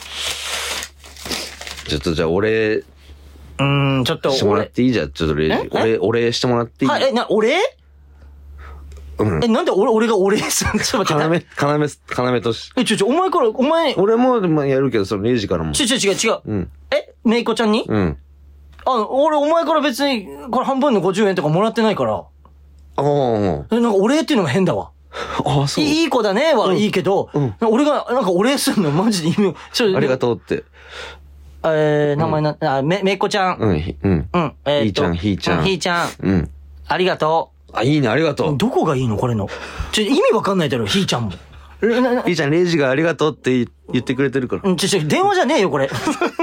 S2: ちょっとじゃあ俺、
S1: うん、ちょっと
S2: してもらっ
S1: 俺、
S2: ていいじゃん。ちょっとレイジ
S1: え。
S2: 俺、俺してもらっていい
S1: はい、え、な、俺
S2: うん。
S1: え、なんで俺、俺が俺すんのちょっと待って。
S2: 要、要、要とし。
S1: え、ちょ、ちょ、お前から、お前、
S2: 俺も、まあ、やるけど、そのレイジからも。
S1: ちょ、ちょ、違う、違う。
S2: うん。
S1: え、めいこちゃんに
S2: うん。
S1: あの、俺、お前から別に、これ半分のごじゅうえんとかもらってないから。
S2: ああ、
S1: え、なんかお礼っていうのが変だわ。
S2: ああ、そう。
S1: いい子だねはいいけど、
S2: うん
S1: 俺が、なんかお礼すんのマジで意味、ちょ
S2: ありがとうって。
S1: えー、名前な、あ、め、めいこちゃん。
S2: うん、ひうん。
S1: うん。えーと
S2: ひーちゃんひーちゃん
S1: うひーちゃん。
S2: うん。
S1: ありがと
S2: あ、いいね、ありがと
S1: う。
S2: う。
S1: どこがいいのこれの。ちょ、意味わかんないだろ、ひーちゃんも。えなな
S2: ひーちゃん、レイジがありがとうって言言ってくれてるから。
S1: うん、ちょ、ちょ、電話じゃねえよ、これ。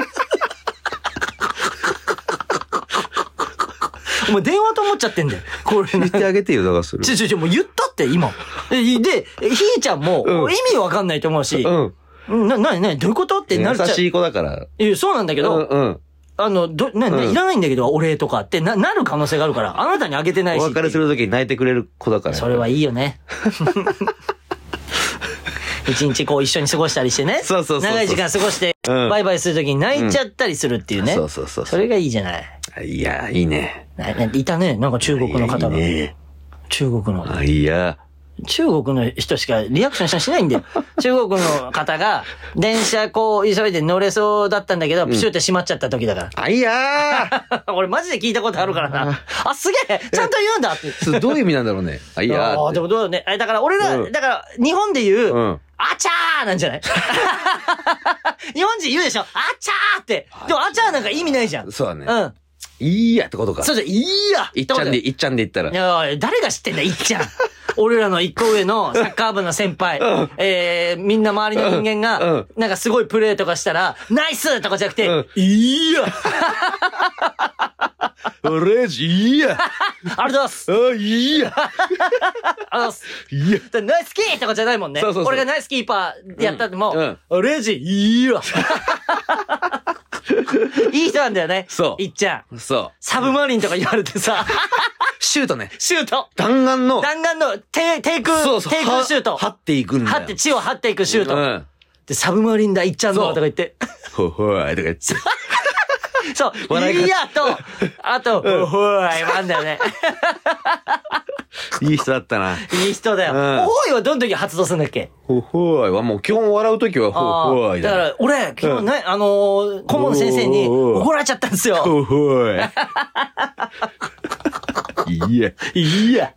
S1: お前電話と思っちゃってんだよ。これ
S2: 言ってあげてよ、だからそれ。
S1: ちょ、ちょ、ちょ、もう言ったって、今。えで、ひーちゃんも、
S2: うん
S1: 意味わかんないと思うし、
S2: うん。
S1: うん、な、なになにどういうことってなるちゃう。
S2: 優しい子だから。
S1: いや、そうなんだけど、
S2: うんうん。
S1: あの、ど、な、な
S2: うん
S1: いらないんだけど、お礼とかってな、なる可能性があるから、あなたにあげてないし。
S2: お別れするときに泣いてくれる子だから。
S1: それはいいよね。一日こう一緒に過ごしたりしてね。
S2: そうそうそうそう
S1: 長い時間過ごして、
S2: うん
S1: バイバイするときに泣いちゃったりするっていうね。
S2: そうそうそう。
S1: それがいいじゃない。
S2: いや、いいね。
S1: なないたね、なんか中国の方が。
S2: いやいいね
S1: 中国の。
S2: あ、いや。
S1: 中国の人しかリアクションしないんだよ。中国の方が、電車こう急いで乗れそうだったんだけど、プシュって閉まっちゃった時だか
S2: あ、いや
S1: ら。俺マジで聞いたことあるからな。あ、すげえちゃんと言うんだって。
S2: ーどういう意味なんだろうね。あ、いやーって。
S1: ああ、でもどうだね。あだから俺ら、
S2: うん
S1: だから日本で言う、
S2: うん
S1: あちゃーなんじゃない日本人言うでしょあちゃーって。でもあちゃーなんか意味ないじゃん。
S2: そうだね。
S1: うん。
S2: いいやってことか。
S1: そうじゃ、いいや
S2: いっちゃんで、
S1: い
S2: いっちゃんで言ったら。
S1: や、誰が知ってんだ、いっちゃん。俺らの一個上のサッカー部の先輩、
S2: うん
S1: えー、みんな周りの人間が、
S2: うん
S1: なんかすごいプレーとかしたら、ナイスとかじゃなくて、
S2: うん
S1: いいや
S2: レイジ、いいや。
S1: ありがとうございます
S2: あ、いいや。
S1: ありがとうございます
S2: いいや。
S1: だナイスキーとかじゃないもんね。
S2: そうそうそう
S1: 俺がナイスキーパーやったっても、
S2: うん
S1: レイジ、いいわ。いい人なんだよね。
S2: そう
S1: いっちゃん。
S2: そう。
S1: サブマリンとか言われてさ、
S2: シュートね。
S1: シュート
S2: 弾丸の。
S1: 弾丸の低、低空、
S2: そうそう。
S1: 低空シュート。
S2: は張っていくんだよ。
S1: 張って、地を張っていくシュート。
S2: うん。
S1: で、サブマリンだ、いっちゃんの
S2: そう
S1: とか言って。
S2: ほほーいとか言って。
S1: そう、
S2: 笑い方
S1: いやと、あと、ほほーい、なんだよね。
S2: いい人だったな。
S1: いい人だよ。
S2: うん
S1: ほほーいはどの時発動するんだっけ？
S2: ほほーいはもう基本笑うときはほほーいだ。
S1: だから、俺、昨日ね、あのー、顧問の先生に怒られちゃったんですよ。
S2: ほほーい。いいや。
S1: いいや。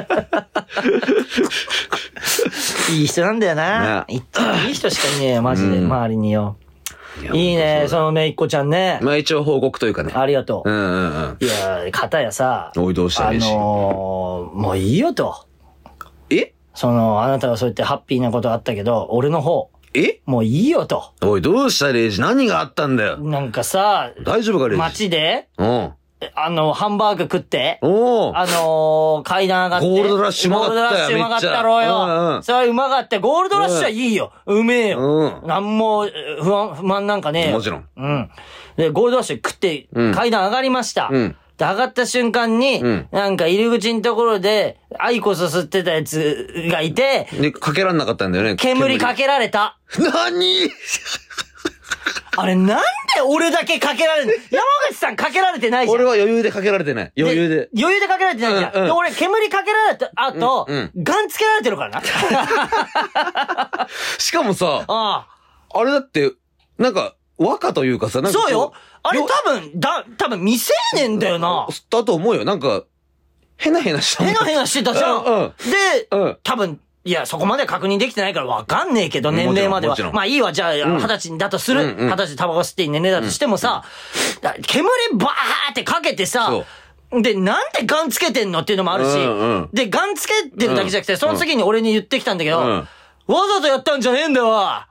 S1: いい人なんだよな。いい人しかいねえよ、マジで、周りによ。いいね、そのめいっ子ちゃんね。
S2: まあ一応報告というかね。
S1: ありがとう。
S2: うんうんうん。
S1: いや、片やさ、
S2: おいどうした
S1: あ
S2: レイジ。
S1: のー、もういいよと。
S2: え
S1: その、あなたがそうやってハッピーなことあったけど、俺の方、
S2: え
S1: もういいよと。
S2: おいどうしたレイジ、何があったんだよ。
S1: なんかさ、
S2: 大丈夫かレイジ。
S1: 街で、
S2: うん。
S1: あの、ハンバーグ食って、
S2: おー。
S1: あのー、階段上がって。
S2: ゴールドラッシュうまかったよ
S1: ゴールドラッシュうまかったろう
S2: めっちゃうんう
S1: よ。
S2: ん
S1: それはうまかった。ゴールドラッシュはいいよ。うめえよ。
S2: うん
S1: なんも、不安、不満なんかねえよ。
S2: もちろん。
S1: うん。で、ゴールドラッシュ食って
S2: うん、
S1: 階段上がりました。
S2: うん
S1: で、上がった瞬間に、
S2: うん
S1: なんか入り口のところで、アイコス吸ってたやつがいて、
S2: で、かけらんなかったんだよね。
S1: 煙かけられた。
S2: 何
S1: あれなんで俺だけかけられる山口さんかけられてないじゃん。
S2: 俺は余裕でかけられてない。余裕で。
S1: 余裕でかけられてないじゃん。
S2: うんうん
S1: で、俺、煙かけられた後、
S2: うん
S1: ガンつけられてるからな。
S2: しかもさ、
S1: あ
S2: あれだって、なんか、和歌というかさ、
S1: あ。
S2: なんかこ
S1: そうよ。あれ
S2: よ
S1: 多分、だ、多分未成年だよな。
S2: だと思うよ。なんか、へなへなしたもん。
S1: ヘナヘナしてたじゃん。
S2: うんうん
S1: で、
S2: うん
S1: 多分、いや、そこまで確認できてないからわかんねえけど、
S2: うん
S1: 年齢までは
S2: もちろんもちろ。ん
S1: まあいいわ、じゃあ、二十歳だとする。
S2: うんうん
S1: 二十歳タバコ吸っていい年齢だとしてもさ、だ煙バーってかけてさ
S2: そ、
S1: で、なんでガンつけてんのっていうのもあるし
S2: うんうん、
S1: で、ガンつけてるだけじゃなくて、その次に俺に言ってきたんだけど、
S2: うん
S1: わざとやったんじゃねえんだよ。は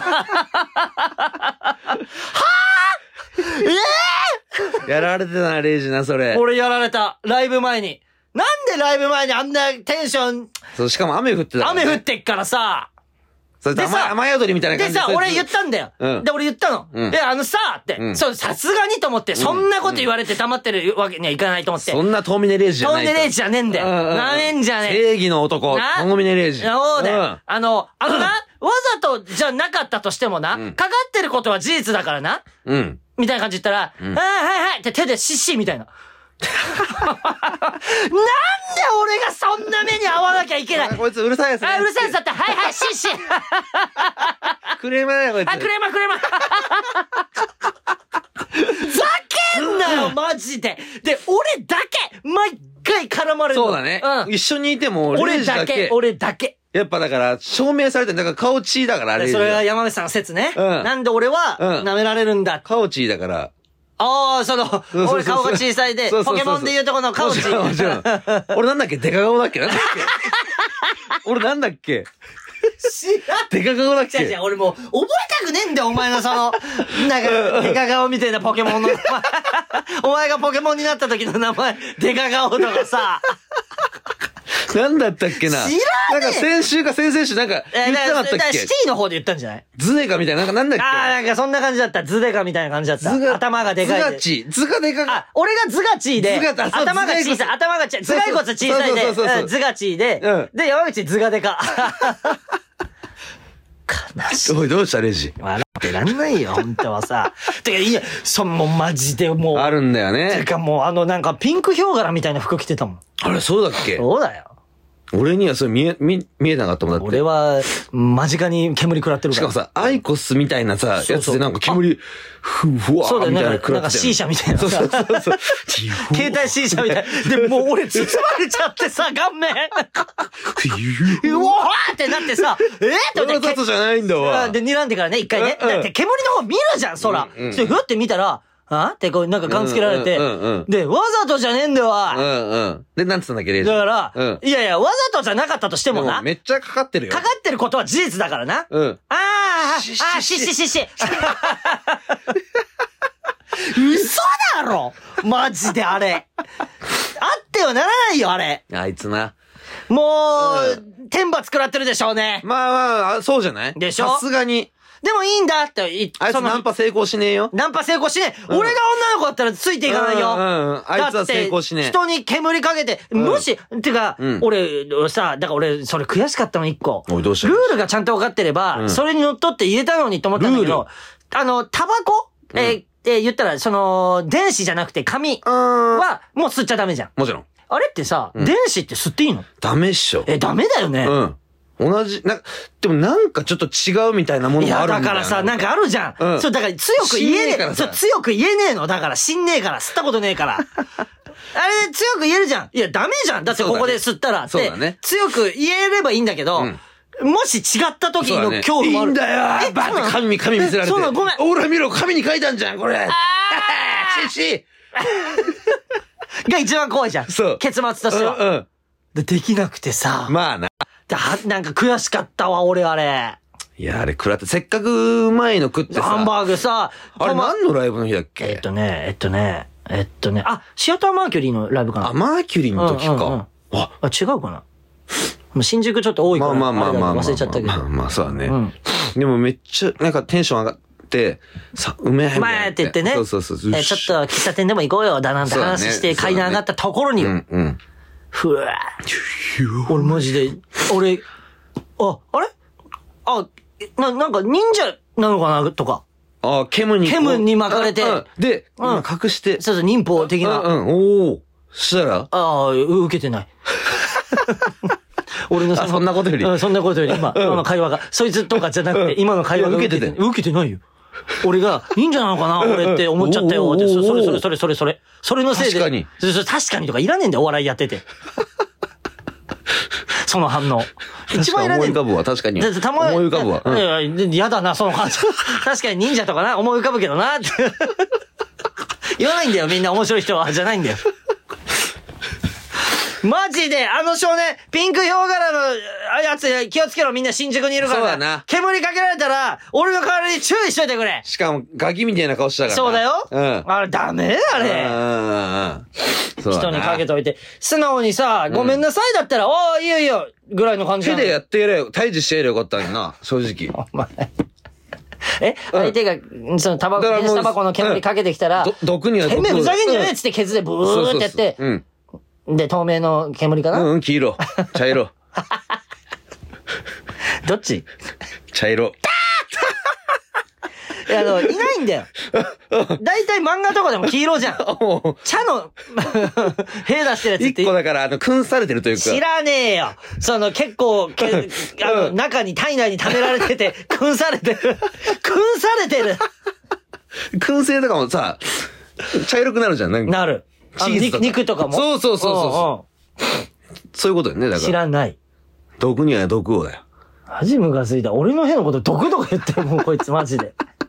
S1: ぁ
S2: やられてたな、レイジな、それ。
S1: 俺やられた。ライブ前に。なんでライブ前にあんなテンション、
S2: そう、しかも雨降ってたからね。
S1: 雨降ってっからさ、
S2: それで
S1: でさ
S2: 雨雨宿りみたいな感じ
S1: でさ、俺言ったんだよ。
S2: うん
S1: で、俺言ったの。
S2: うん
S1: で、あのさ、って、
S2: うん
S1: そう、さすがにと思って、そんなこと言われて黙ってるわけにはいかないと思って。
S2: そんな遠峰レイジじゃないと。
S1: トンネレイジじゃねえんだよ。
S2: うんうんうん
S1: なめんじゃねえ。
S2: 正義の男、
S1: な
S2: 遠峰レイジ。
S1: そうだよ。
S2: ん
S1: あの、あのな、わざとじゃなかったとしてもな、
S2: うん
S1: かかってることは事実だからな、
S2: うん。
S1: みたいな感じ言ったら、
S2: ん
S1: ああ、はいはいって手でシッシーみたいな。なんで俺がそんな目に遭わなきゃいけない
S2: あこいつうるさいやつね。
S1: あ、うるさいやつだった。はいはい、シッシー
S2: クレーマーだよ、こいつ。
S1: あ、クレーマークレーマーふざけんなよ、マジで。で、俺だけ、毎回絡まれるの。
S2: そうだね。
S1: うん。
S2: 一緒にいても、レイ
S1: 俺
S2: ジだけ
S1: だけ、。俺だけ。
S2: やっぱだから、証明されてる。だから顔血だから、レイジ
S1: そ
S2: は。
S1: れが山口さんの説ね。
S2: うん
S1: なんで俺は、
S2: うん
S1: 舐められるんだ。
S2: 顔血だから。
S1: ああ、その、
S2: そうそうそう
S1: 俺顔が小さいで、
S2: そうそうそう
S1: ポケモンで言うとこの顔
S2: も
S1: 小
S2: ちろんもちろん俺なんだっけデカ顔だっけなんだっけ俺なんだっけ
S1: 知らん。
S2: デカ顔だっけ
S1: 違う違う、俺もう、覚えたくねえんだよ、お前のその、なんか、デカ顔みたいなポケモンの名前。お前がポケモンになった時の名前、デカ顔とかさ。
S2: なんだったっけな
S1: 知らねえ
S2: なんか先週か先々週なんか言ってなかったっけ
S1: シティの方で言ったんじゃない
S2: ズネカみたいな、なんかなんだっけ
S1: ああ、なんかそんな感じだった。ズデカみたいな感じだった。
S2: ズガ
S1: 頭がでかいで。
S2: ズガチ。ズガでか
S1: あ、俺がズガチーで、
S2: ズガあそう
S1: 頭が小さい、
S2: 頭蓋骨
S1: 頭が小さい、頭蓋骨小さいで、
S2: そうそうそうそう
S1: うんズガチーで、
S2: うん
S1: で、山口ズガデカ。悲しい。
S2: おい、どうしたレイジ
S1: 笑ってらんないよ、本当はさ。てか、いや、そんもうマジでもう。
S2: あるんだよ
S1: て
S2: ね。
S1: かもうあのなんかピンクヒョウ柄みたいな服着てたもん。
S2: あれ、そうだっけ
S1: そうだよ。
S2: 俺にはそれ見え、見、見えなかったもんだって。
S1: 俺は、間近に煙食らってるから。
S2: しかもさ、アイコスみたいなさ、
S1: そうそう
S2: やつでなんか煙、ふふわ
S1: そうだよ、
S2: ーみたいな
S1: なんか、なんか C 社みたいなさ。
S2: そうそうそうそう。
S1: 携帯 C 社みたい。で、もう俺包まれちゃってさ、顔面。うわーってなってさ、えーって
S2: わざとじゃないんだわ。
S1: で、睨んでからね、一回ね。
S2: うんうん
S1: だって煙の方見るじゃん、空。
S2: うんうん
S1: で、ふって見たら、あってこう、なんかガンつけられて
S2: うんうんうんうん。
S1: で、わざとじゃねえんだよ、おい
S2: うんうん。で、なんつったんだっけ、レイジ。
S1: だから
S2: うん、
S1: いやいや、わざとじゃなかったとして
S2: で
S1: もな。
S2: もめっちゃかかってるよ。
S1: かかってることは事実だからな。
S2: うん。
S1: あー、
S2: し
S1: あー、
S2: し
S1: しししし。嘘だろマジであれ。あってはならないよ、あれ。
S2: あいつな。
S1: も
S2: う
S1: う、天罰食らってるでしょうね。
S2: まあまああ、そうじゃない
S1: でしょ
S2: さすがに。
S1: でもいいんだって言っ
S2: あいつナンパ成功しねえよ。
S1: ナンパ成功しねえ。俺が女の子だったらついていかないよ。
S2: うんうんうんあいつは成功しねえ
S1: だって人に煙かけて、もし、てか、
S2: うん
S1: 俺、さ、だから俺、それ悔しかったの一個。
S2: おいどうした
S1: ルールがちゃんと分かってれば、
S2: うん
S1: それにのっとって入れたのにと思ったんだけど、あの、タバコえーえー、言ったら、その、電子じゃなくて紙は、もう吸っちゃダメじゃん。
S2: もちろん。
S1: あれってさ、うん、電子って吸っていいの？
S2: ダメっしょ。
S1: え、ダメだよね。
S2: うん。同じ、な、でもなんかちょっと違うみたいなものがあるんだよ。
S1: いや、だからさ、なんかあるじゃん。うん、そう、だから強く言えねえから。そう、強く言えねえの。だから、死んねえから、吸ったことねえから。あれ、強く言えるじゃん。いや、ダメじゃん。だってここで吸ったら。
S2: そうだね。
S1: 強く言えればいいんだけど、うん、もし違った時の恐怖もある。
S2: いいんだよ。バーって紙、紙見せられて。
S1: そうなの、ごめん。
S2: ほら見ろ、紙に書いたんじゃん、これ。あーシシ
S1: が一番怖いじゃん。そう。結末としては。うん、うん。で、できなくてさ。
S2: まあな。
S1: だなんか悔しかったわ、俺あれ。
S2: いや、あれ食らって、せっかくうまいの食ってさ。
S1: ハンバーグさ。
S2: あれ何のライブの日だっけ？
S1: えっとね、えっとね、えっとね、あ、シアターマーキュリーのライブかな。
S2: あ、マーキュリーの時か。うんうんうん、
S1: あ、あ、違うかな。もう新宿ちょっと多いから。
S2: まあまあまあまあ、まあ。
S1: 忘れちゃったけど。
S2: まあまあ、そうだね。うん。でもめっちゃ、なんかテンション上がって、さ、うめえ。
S1: うまいって言ってね。
S2: そうそうそう。
S1: えー、ちょっと喫茶店でも行こうよ、だなんて話して、階段上がったところに。うんうん。ふわー。俺マジで、俺、あ、あれあ、な、なんか忍者なのかなとか。
S2: あ、煙に。
S1: 煙に巻かれて。
S2: うん、で、うん、隠して。
S1: そうそう、忍法的な。
S2: うん、うん、おお。したら
S1: ああ、受けてない。俺の
S2: そそんなことより。
S1: うん、そんなことより、今、うん、今の会話が、そいつとかじゃなくて、うん、今の会話が
S2: 受けてて。
S1: 受けてないよ。俺が、忍者なのかな俺って思っちゃったよ。って、それそれそれそれそれ。それのせいで。
S2: 確かに。
S1: それそれ確かにとかいらねえんだよ、お笑いやってて。その反応。
S2: 一番いらねえ。思い浮かぶわ、確かに。思い浮かぶわ。
S1: いやいや、やだな、その感想。確かに忍者とかな、思い浮かぶけどな、って。言わないんだよ、みんな面白い人は。じゃないんだよ。マジで、あの少年、ピンクヒョウ柄のやつ気をつけろ、みんな新宿にいるから。
S2: そうだな。
S1: 煙かけられたら、俺の代わりに注意しといてくれ。
S2: しかも、ガキみたいな顔したからな。
S1: そうだよ。
S2: うん。
S1: あれ、ダメあれ。うんうんうん。人にかけといて。素直にさ、ごめんなさいだったら、うん、おー、いいよいいよ、ぐらいの感じ。
S2: 手でやってやれよ、退治してやれよかったのにな、正直。お前。
S1: え、うん、相手が、そのタバコ、電子タバコの煙かけてきたら、うん、
S2: 毒には毒。
S1: てめえふざけんじゃねえっつってケツでブーってやって、
S2: うん。
S1: で、透明の煙かな？
S2: うん、黄色。茶色。
S1: どっち？
S2: 茶色。
S1: いや、あの、いないんだよ。だいたい漫画とかでも黄色じゃん。茶の、兵出してるやつって。
S2: 一個だから、あの、燻されてるというか。
S1: 知らねえよ。その、結構、けあの、中に、体内に溜められてて、燻されてる。燻されてる。
S2: 燻製とかもさ、茶色くなるじゃん。なんか
S1: なる。チーズとか肉とかも。
S2: そうそうそうそう。そういうことよね、だから。
S1: 知らない。
S2: 毒には毒をだよ。
S1: マジムカついた。俺の部のこと毒とか言ってるもん、こいつマジで。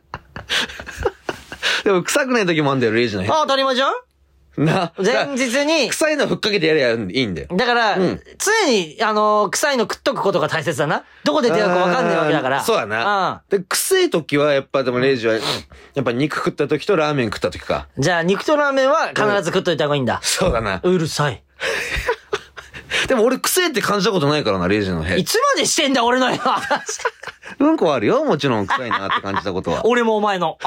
S2: でも臭くない時もあんだよ、レイジの部。
S1: あ、当たり前じゃん
S2: な。
S1: 前日に。
S2: 臭いのふっかけてやればいいんだよ。
S1: だから、うん、常に、あの、臭いの食っとくことが大切だな。どこで出会うかわかんないわけだから。
S2: そうだな。で、臭い時は、やっぱでもレイジは、やっぱ肉食った時とラーメン食った時か。
S1: じゃあ、肉とラーメンは必ず食っといた方がいいんだ。うん、
S2: そうだな。
S1: うるさい。
S2: でも俺臭いって感じたことないからな、レイジの部。
S1: いつまでしてんだ、俺の部は。
S2: うんこあるよ、もちろん臭いなって感じたことは。
S1: 俺もお前の。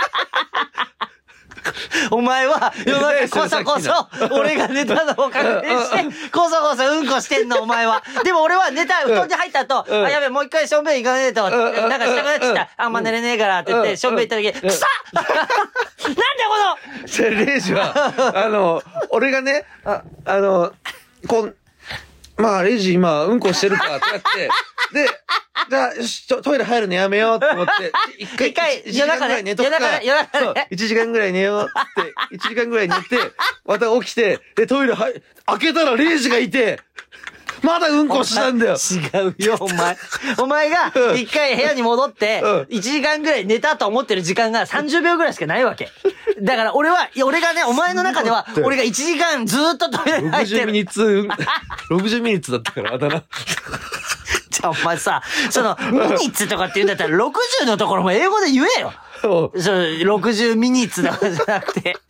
S1: お前は、世の中こそこそ、俺が寝たのを確認して、こそこそうんこしてんの、お前は。でも俺は寝た、布団に入った後、あ、やべ、もう一回ションベン行かねえと、なんかしたくなっちゃった。あんま寝れねえからって言って、ションベン行った時、くさっなんだこ
S2: のレイジは、あの、俺がね、あ、あの、こん、まあ、レイジ今、うんこしてるかってなって、で、じゃあ、よし、トイレ入るのやめようって思って、一回、
S1: 一回、
S2: 一時間ぐらい寝とくか。
S1: 夜中ね、
S2: そう、一時間ぐらい寝ようって、一時間ぐらい寝て、また起きて、で、トイレ入、開けたらレイジがいて、まだうんこしたんだよ。
S1: 違うよ、お前。お前が、一回部屋に戻って、いちじかんぐらい寝たと思ってる時間がさんじゅうびょうぐらいしかないわけ。だから俺は、いや、俺がね、お前の中では、俺がいちじかんずーっとトイレに入ってる。
S2: ろくじゅうミニッツ、ろくじゅうミニッツだったから、あだな。
S1: じゃあお前さ、その、ミニッツとかって言うんだったらろくじゅうのところも英語で言えよ。そう、ろくじゅうミニッツとかじゃなくて。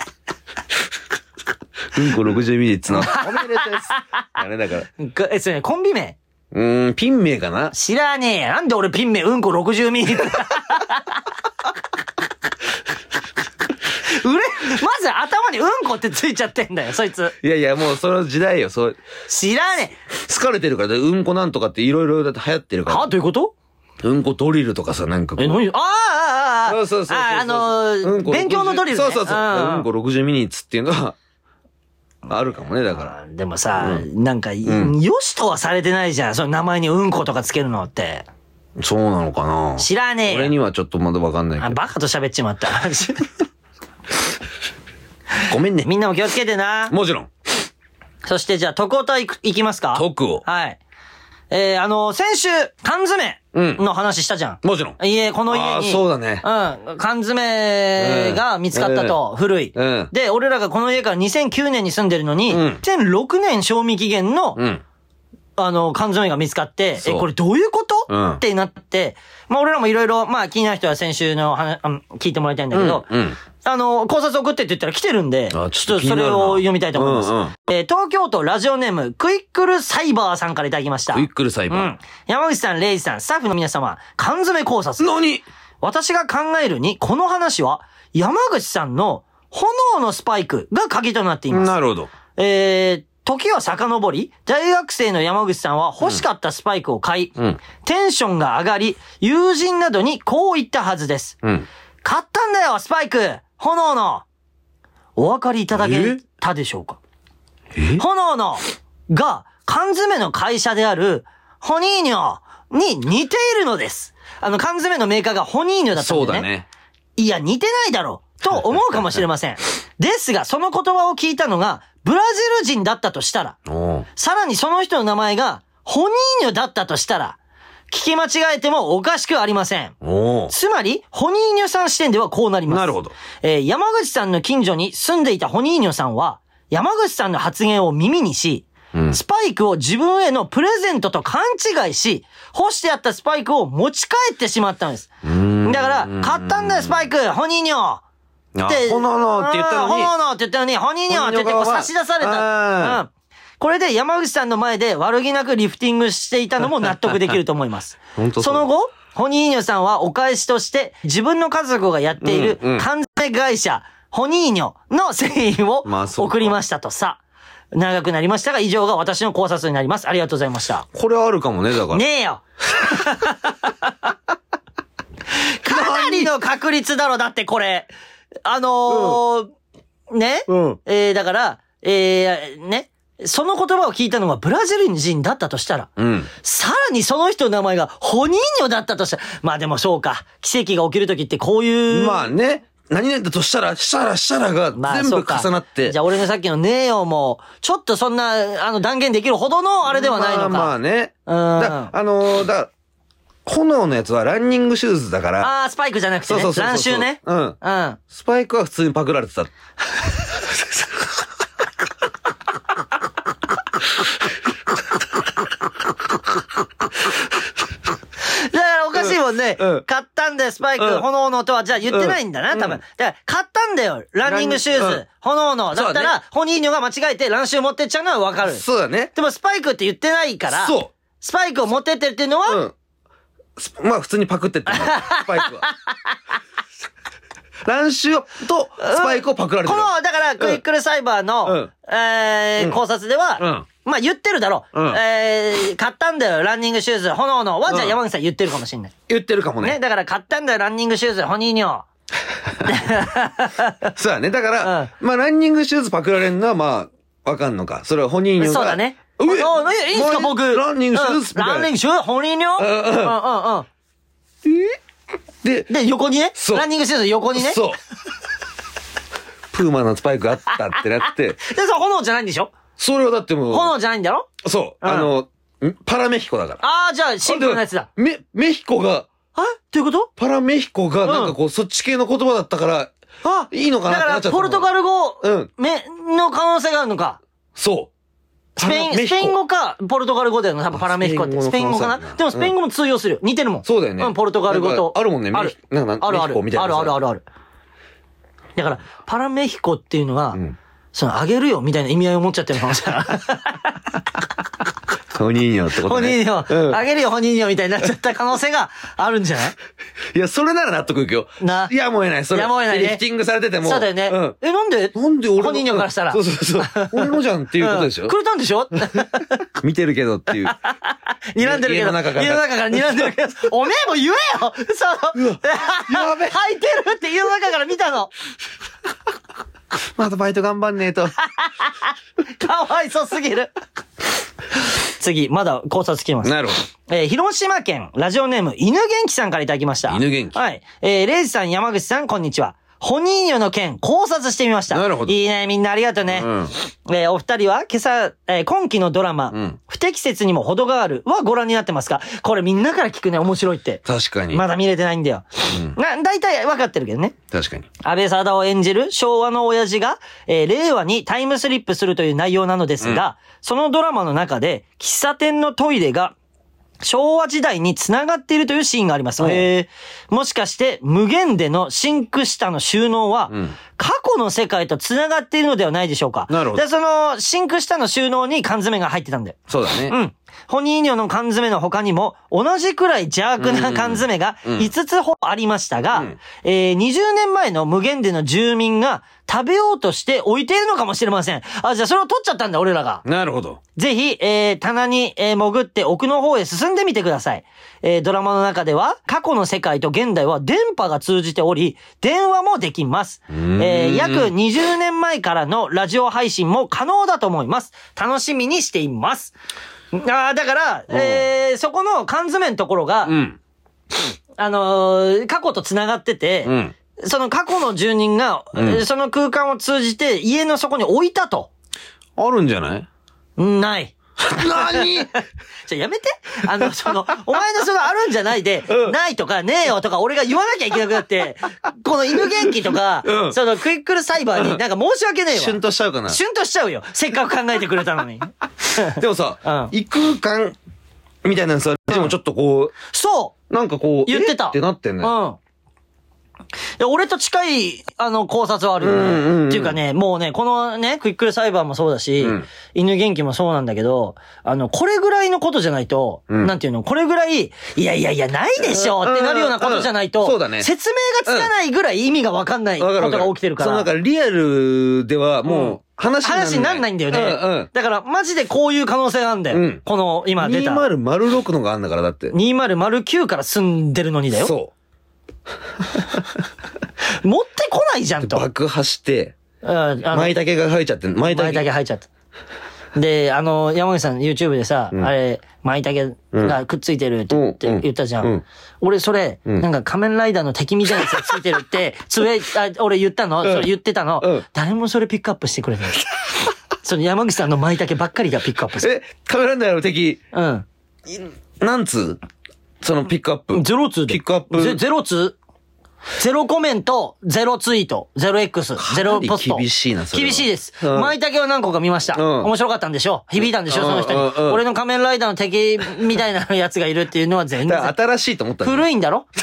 S2: うんころくじゅうミリッツの。おめでとうです。あれだから。
S1: え、それコンビ名
S2: うーん、ピン名かな
S1: 知らねえや。なんで俺ピン名うんころくじゅうミリッツうれ、まず頭にうんこってついちゃってんだよ、そいつ。
S2: いやいや、もうその時代よ、そう。
S1: 知らね
S2: え。疲れてるから、うんこなんとかっていろいろだって流行ってるから。
S1: はどういうこと
S2: うんこドリルとかさ、なんかこう。
S1: え、何ああ、ああ、あ
S2: そうそうそうそう。
S1: あ、あのー
S2: うんこ
S1: 勉強のドリルね。
S2: そうそうそう。
S1: うん
S2: うんころくじゅうミニッツっていうのは、あるかもね、だから。
S1: あでもさ、
S2: うん
S1: なんか、
S2: ん
S1: よしとはされてないじゃん。その名前にうんことかつけるのって。
S2: そうなのかな。
S1: 知らねえよ。
S2: 俺にはちょっとまだわかんないけ
S1: あ、
S2: ど。
S1: バカと喋っちまった。
S2: ごめんね。
S1: みんなも気をつけてな。
S2: もちろん。
S1: そしてじゃあ、徳音いく、いきますか？
S2: 徳を。
S1: はい。えー、あの、先週、缶詰の話したじゃん。
S2: もちろん。
S1: 家、この家に。
S2: ああ、そうだね。
S1: うん。缶詰が見つかったと、古い。
S2: うん。
S1: で、俺らがこの家からにせんきゅうねんに住んでるのに、
S2: うん
S1: にせんろくねん賞味期限の、
S2: うん。
S1: あの、缶詰が見つかって、え、
S2: そう
S1: これどういうこと、
S2: うん
S1: ってなって、まあ俺らもいろいろ、まあ気になる人は先週の話、あ聞いてもらいたいんだけど、
S2: うんうん
S1: あの、考察送ってって言ったら来てるんで、
S2: あ
S1: ち
S2: ちょっと気になるな
S1: ょっとそれを読みたいと思います。
S2: うんうん
S1: えー東京都ラジオネーム、クイックルサイバーさんからいただきました。
S2: クイックルサイバー
S1: うん。山口さん、レイジさん、スタッフの皆様、缶詰考察。
S2: 何
S1: 私が考えるに、この話は、山口さんの炎のスパイクが鍵となっています。
S2: なるほど。
S1: えー、時は遡り、大学生の山口さんは欲しかったスパイクを買い、
S2: うん。
S1: テンションが上がり、友人などにこう言ったはずです。
S2: うん。
S1: 買ったんだよ、スパイク炎のお分かりいただけたでしょうか？
S2: え
S1: 炎のが缶詰の会社であるホニーニョに似ているのです。あの缶詰のメーカーがホニーニョだったんだよね。
S2: そうだね。
S1: いや、似てないだろうと思うかもしれません。ですが、その言葉を聞いたのがブラジル人だったとしたら、
S2: おう
S1: さらにその人の名前がホニーニョだったとしたら、聞き間違えてもおかしくありません。
S2: おう
S1: つまり、ホニーニョさん視点ではこうなります。
S2: なるほど。
S1: えー山口さんの近所に住んでいたホニーニョさんは、山口さんの発言を耳にし、
S2: うん
S1: スパイクを自分へのプレゼントと勘違いし、干してあったスパイクを持ち帰ってしまったんです。
S2: ん
S1: だから、買ったんだよ、スパイクホニーニョ
S2: あ
S1: って、
S2: 炎って言ったのに
S1: うん炎って言ったのに、ホニーニョって言ってこう差し出され
S2: あ
S1: た。うん。これで山口さんの前で悪気なくリフティングしていたのも納得できると思います。
S2: 本当そう
S1: その後、ホニーニョさんはお返しとして自分の家族がやっている
S2: うんうん
S1: 缶詰会社、ホニーニョの製品を
S2: まあそうか
S1: 送りましたとさ。長くなりましたが、以上が私の考察になります。ありがとうございました。
S2: これあるかもね、だから。
S1: ねえよかなりの確率だろ、だってこれ。あのーね、
S2: うん。
S1: えー、だから、えー、ね、その言葉を聞いたのがブラジル人だったとしたら、
S2: うん。
S1: さらにその人の名前がホニーニョだったとしたら、まあでもそうか、奇跡が起きるときってこういう。
S2: まあね、何々だとしたら、したらしたらが全部
S1: まあそうか
S2: 重なって。
S1: じゃあ俺のさっきのネオも、ちょっとそんな、あの断言できるほどのあれではないのか。
S2: まあまあね。
S1: うん。
S2: だあのー、だ炎のやつはランニングシューズだから。
S1: あー、スパイクじゃなくてね。
S2: そうそうそうそう。
S1: 乱臭ね。
S2: うん。
S1: うん。
S2: スパイクは普通にパクられてた。
S1: だからおかしいもんね。
S2: うんうん
S1: 買ったんだよ、スパイク、
S2: うん
S1: 炎のとは、じゃあ言ってないんだな、
S2: うん
S1: 多分。だから、買ったんだよ、ランニングシューズ、
S2: うん
S1: 炎の。だったら、
S2: そうだね
S1: ホニーニョが間違えて乱臭持ってっちゃうのはわかる。
S2: そうだね。
S1: でも、スパイクって言ってないから、
S2: そ
S1: スパイクを持ってってるっていうのは、
S2: う。うん。スまあ普通にパクってってるのスパイクは。乱臭とスパイクをパクられてる。
S1: この、だから、クイックルサイバーの、
S2: うん
S1: えー
S2: うん
S1: 考察では、
S2: うん
S1: まあ言ってるだろう。
S2: うん
S1: えー買ったんだよ、ランニングシューズ、炎のは、じゃあ
S2: うん
S1: 山口さん言ってるかもしんない。
S2: 言ってるかも
S1: ね。
S2: ね。
S1: だから、買ったんだよ、ランニングシューズ、ホニーニョ。
S2: そうだね。だから、まあランニングシューズパクられるのはまあ、わかんのか。それは本人が。
S1: そうだね。
S2: うえ
S1: あえいいんすか、僕。
S2: ランニングシューズ
S1: うん
S2: みたいな
S1: ランニングシューズ、ホニーニョ
S2: うんうん
S1: うんうんうん。
S2: で、
S1: で、横にね。
S2: そう
S1: ランニングシューズ横にね。
S2: そう。プーマのスパイクあったってなって、
S1: で、それ炎じゃないんでしょ
S2: それはだってもう、
S1: 炎じゃないんだろ
S2: そう、
S1: うん
S2: あの、んパラメヒコだから。
S1: ああ、じゃあ、シンプルなやつだ。
S2: メ、メヒコが、
S1: あどういうこと
S2: パラメヒコがなんかこう、そっち系の言葉だったから、
S1: あ
S2: いいのかな
S1: だから、
S2: ってなっちゃったの。
S1: ポルトガル語、
S2: うん
S1: め、の可能性があるのか。
S2: そう。
S1: スペイン、スペイン語か、ポルトガル語だよな、多分パラメヒコって。ス
S2: スペイン
S1: ペイン語か
S2: 語の可能性あるな
S1: なでもスペイン語も通用するよ。似てるもん。
S2: そうだよね
S1: うん、ポルトガル語と
S2: なん。かあるもんね
S1: ある
S2: メヒ。なんか
S1: あるある。
S2: メヒコみたいな
S1: あるあるあるある。だから、パラメヒコっていうのは、
S2: ん
S1: その、あげるよみたいな意味合いを持っちゃってるのかもしれない。
S2: ホニーニョってことね。
S1: ホニーニョ、
S2: うん。
S1: あげるよホニーニョみたいになっちゃった可能性があるんじゃない？
S2: いや、それなら納得いくよ。
S1: な。
S2: いや、もうえない。それ。
S1: やむを得ないね。
S2: リフティングされてても。
S1: そうだよね。
S2: うん。
S1: え、なんで
S2: なんで俺の
S1: ホニーニョからしたら。
S2: そうそうそう。俺のじゃんっていうことでしょ、
S1: うん、くれたんでしょ
S2: 見てるけどっていう。
S1: 睨んでるけど。
S2: 家の中から。
S1: 家の中から睨んでるけど。おめえも言えよその、
S2: やべ。
S1: 履いてるって家の中から見たの。
S2: またバイト頑張んねえと。
S1: かわいそうすぎる。次、まだ考察来ます。
S2: なるほ
S1: ど。えー、広島県、ラジオネーム、犬元気さんからいただきました。
S2: 犬元気。
S1: はい。えー、レイジさん、山口さん、こんにちは。ホニーニョの件、考察してみました。
S2: なるほど。
S1: いいね、みんなありがとうね。うん、えー、お二人は今朝、えー、今期のドラマ、うん、不適切にも程があるはご覧になってますか？これみんなから聞くね、面白いって。
S2: 確かに。
S1: まだ見れてないんだよ。うん、な、大体分かってるけどね。
S2: 確かに。
S1: 安倍貞を演じる昭和の親父が、えー、令和にタイムスリップするという内容なのですが、うん、そのドラマの中で、喫茶店のトイレが、昭和時代に繋がっているというシーンがあります。へー。もしかして無限でのシンク下の収納は、うん、過去の世界と繋がっているのではないでしょうか。
S2: なるほど。
S1: で、そのシンク下の収納に缶詰が入ってたんだよ。
S2: そうだね。
S1: うん。ホニーニョの缶詰の他にも同じくらい邪悪な缶詰がいつつほどありましたが、うん、えー、にじゅうねんまえの無限での住民が食べようとして置いているのかもしれません。あ、じゃあそれを取っちゃったんだ、俺らが。
S2: なるほど。
S1: ぜひ、えー、棚に、えー、潜って奥の方へ進んでみてください。えー、ドラマの中では、過去の世界と現代は電波が通じており、電話もできます。えー、約にじゅうねんまえからのラジオ配信も可能だと思います。楽しみにしています。ああ、だから、えー、そこの缶詰のところが、うん、あのー、過去と繋がってて、うん、その過去の住人が、うん、その空間を通じて家の底に置いたと。
S2: あるんじゃない？
S1: ない。
S2: 何
S1: じゃ、やめて。あの、その、お前のそのあるんじゃないで、うん、ないとかねえよとか俺が言わなきゃいけなくなって、この犬元気とか、うん、そのクイックルサイバーになんか申し訳ねえわ。
S2: シュンとしちゃうかな。
S1: シュンとしちゃうよ。せっかく考えてくれたのに。
S2: でもさ、うん、異空間みたいなのさ、でもちょっとこう、
S1: そう
S2: なんかこう、
S1: 言ってた。
S2: ってなってんね。
S1: うん。いや俺と近い、あの、考察はあるよね。うんうんうん、っていうかね、もうね、このね、クイックルサイバーもそうだし、うん、犬元気もそうなんだけど、あの、これぐらいのことじゃないと、うん、なんていうの、これぐらい、いやいやいや、ないでしょってなるようなことじゃないと、
S2: そうだね。
S1: 説明がつかないぐらい意味がわかんないことが起きてるから。
S2: そう、なんかリアルではもう、話にならない。
S1: 話にならないんだよね。
S2: うんうん、
S1: だから、マジでこういう可能性があるんだよ。うん、この、今出た。
S2: にせんろくのがあんだから、だって。
S1: にせんきゅうから住んでるのにだよ。
S2: そう。
S1: 持ってこないじゃんと。
S2: 爆破して、舞茸が入っちゃって、
S1: 舞茸入っちゃった。で、あの、山口さん YouTube でさ、うん、あれ、舞茸がくっついてるって言って、うん、言ったじゃん。うん、俺それ、うん、なんか仮面ライダーの敵みたいなやつがついてるって、つえ、あ、俺言ったの、それ言ってたの、うん、誰もそれピックアップしてくれない。その山口さんの舞茸ばっかりがピックアップする。
S2: え、仮面ライダーの敵
S1: うん。
S2: 何通そのピックアップ。
S1: ゼロ通で。
S2: ピックアップ。
S1: ゼ、ゼロ通ゼロコメント、ゼロツイート、ゼロ X、ゼロポスト。
S2: 厳しいな、それは。
S1: 厳しいです。うん、舞茸は何個か見ました。うん、面白かったんでしょ響いたんでしょその人に、うんうん。俺の仮面ライダーの敵みたいなやつがいるっていうのは全然。
S2: 新しいと思った
S1: 古いんだろ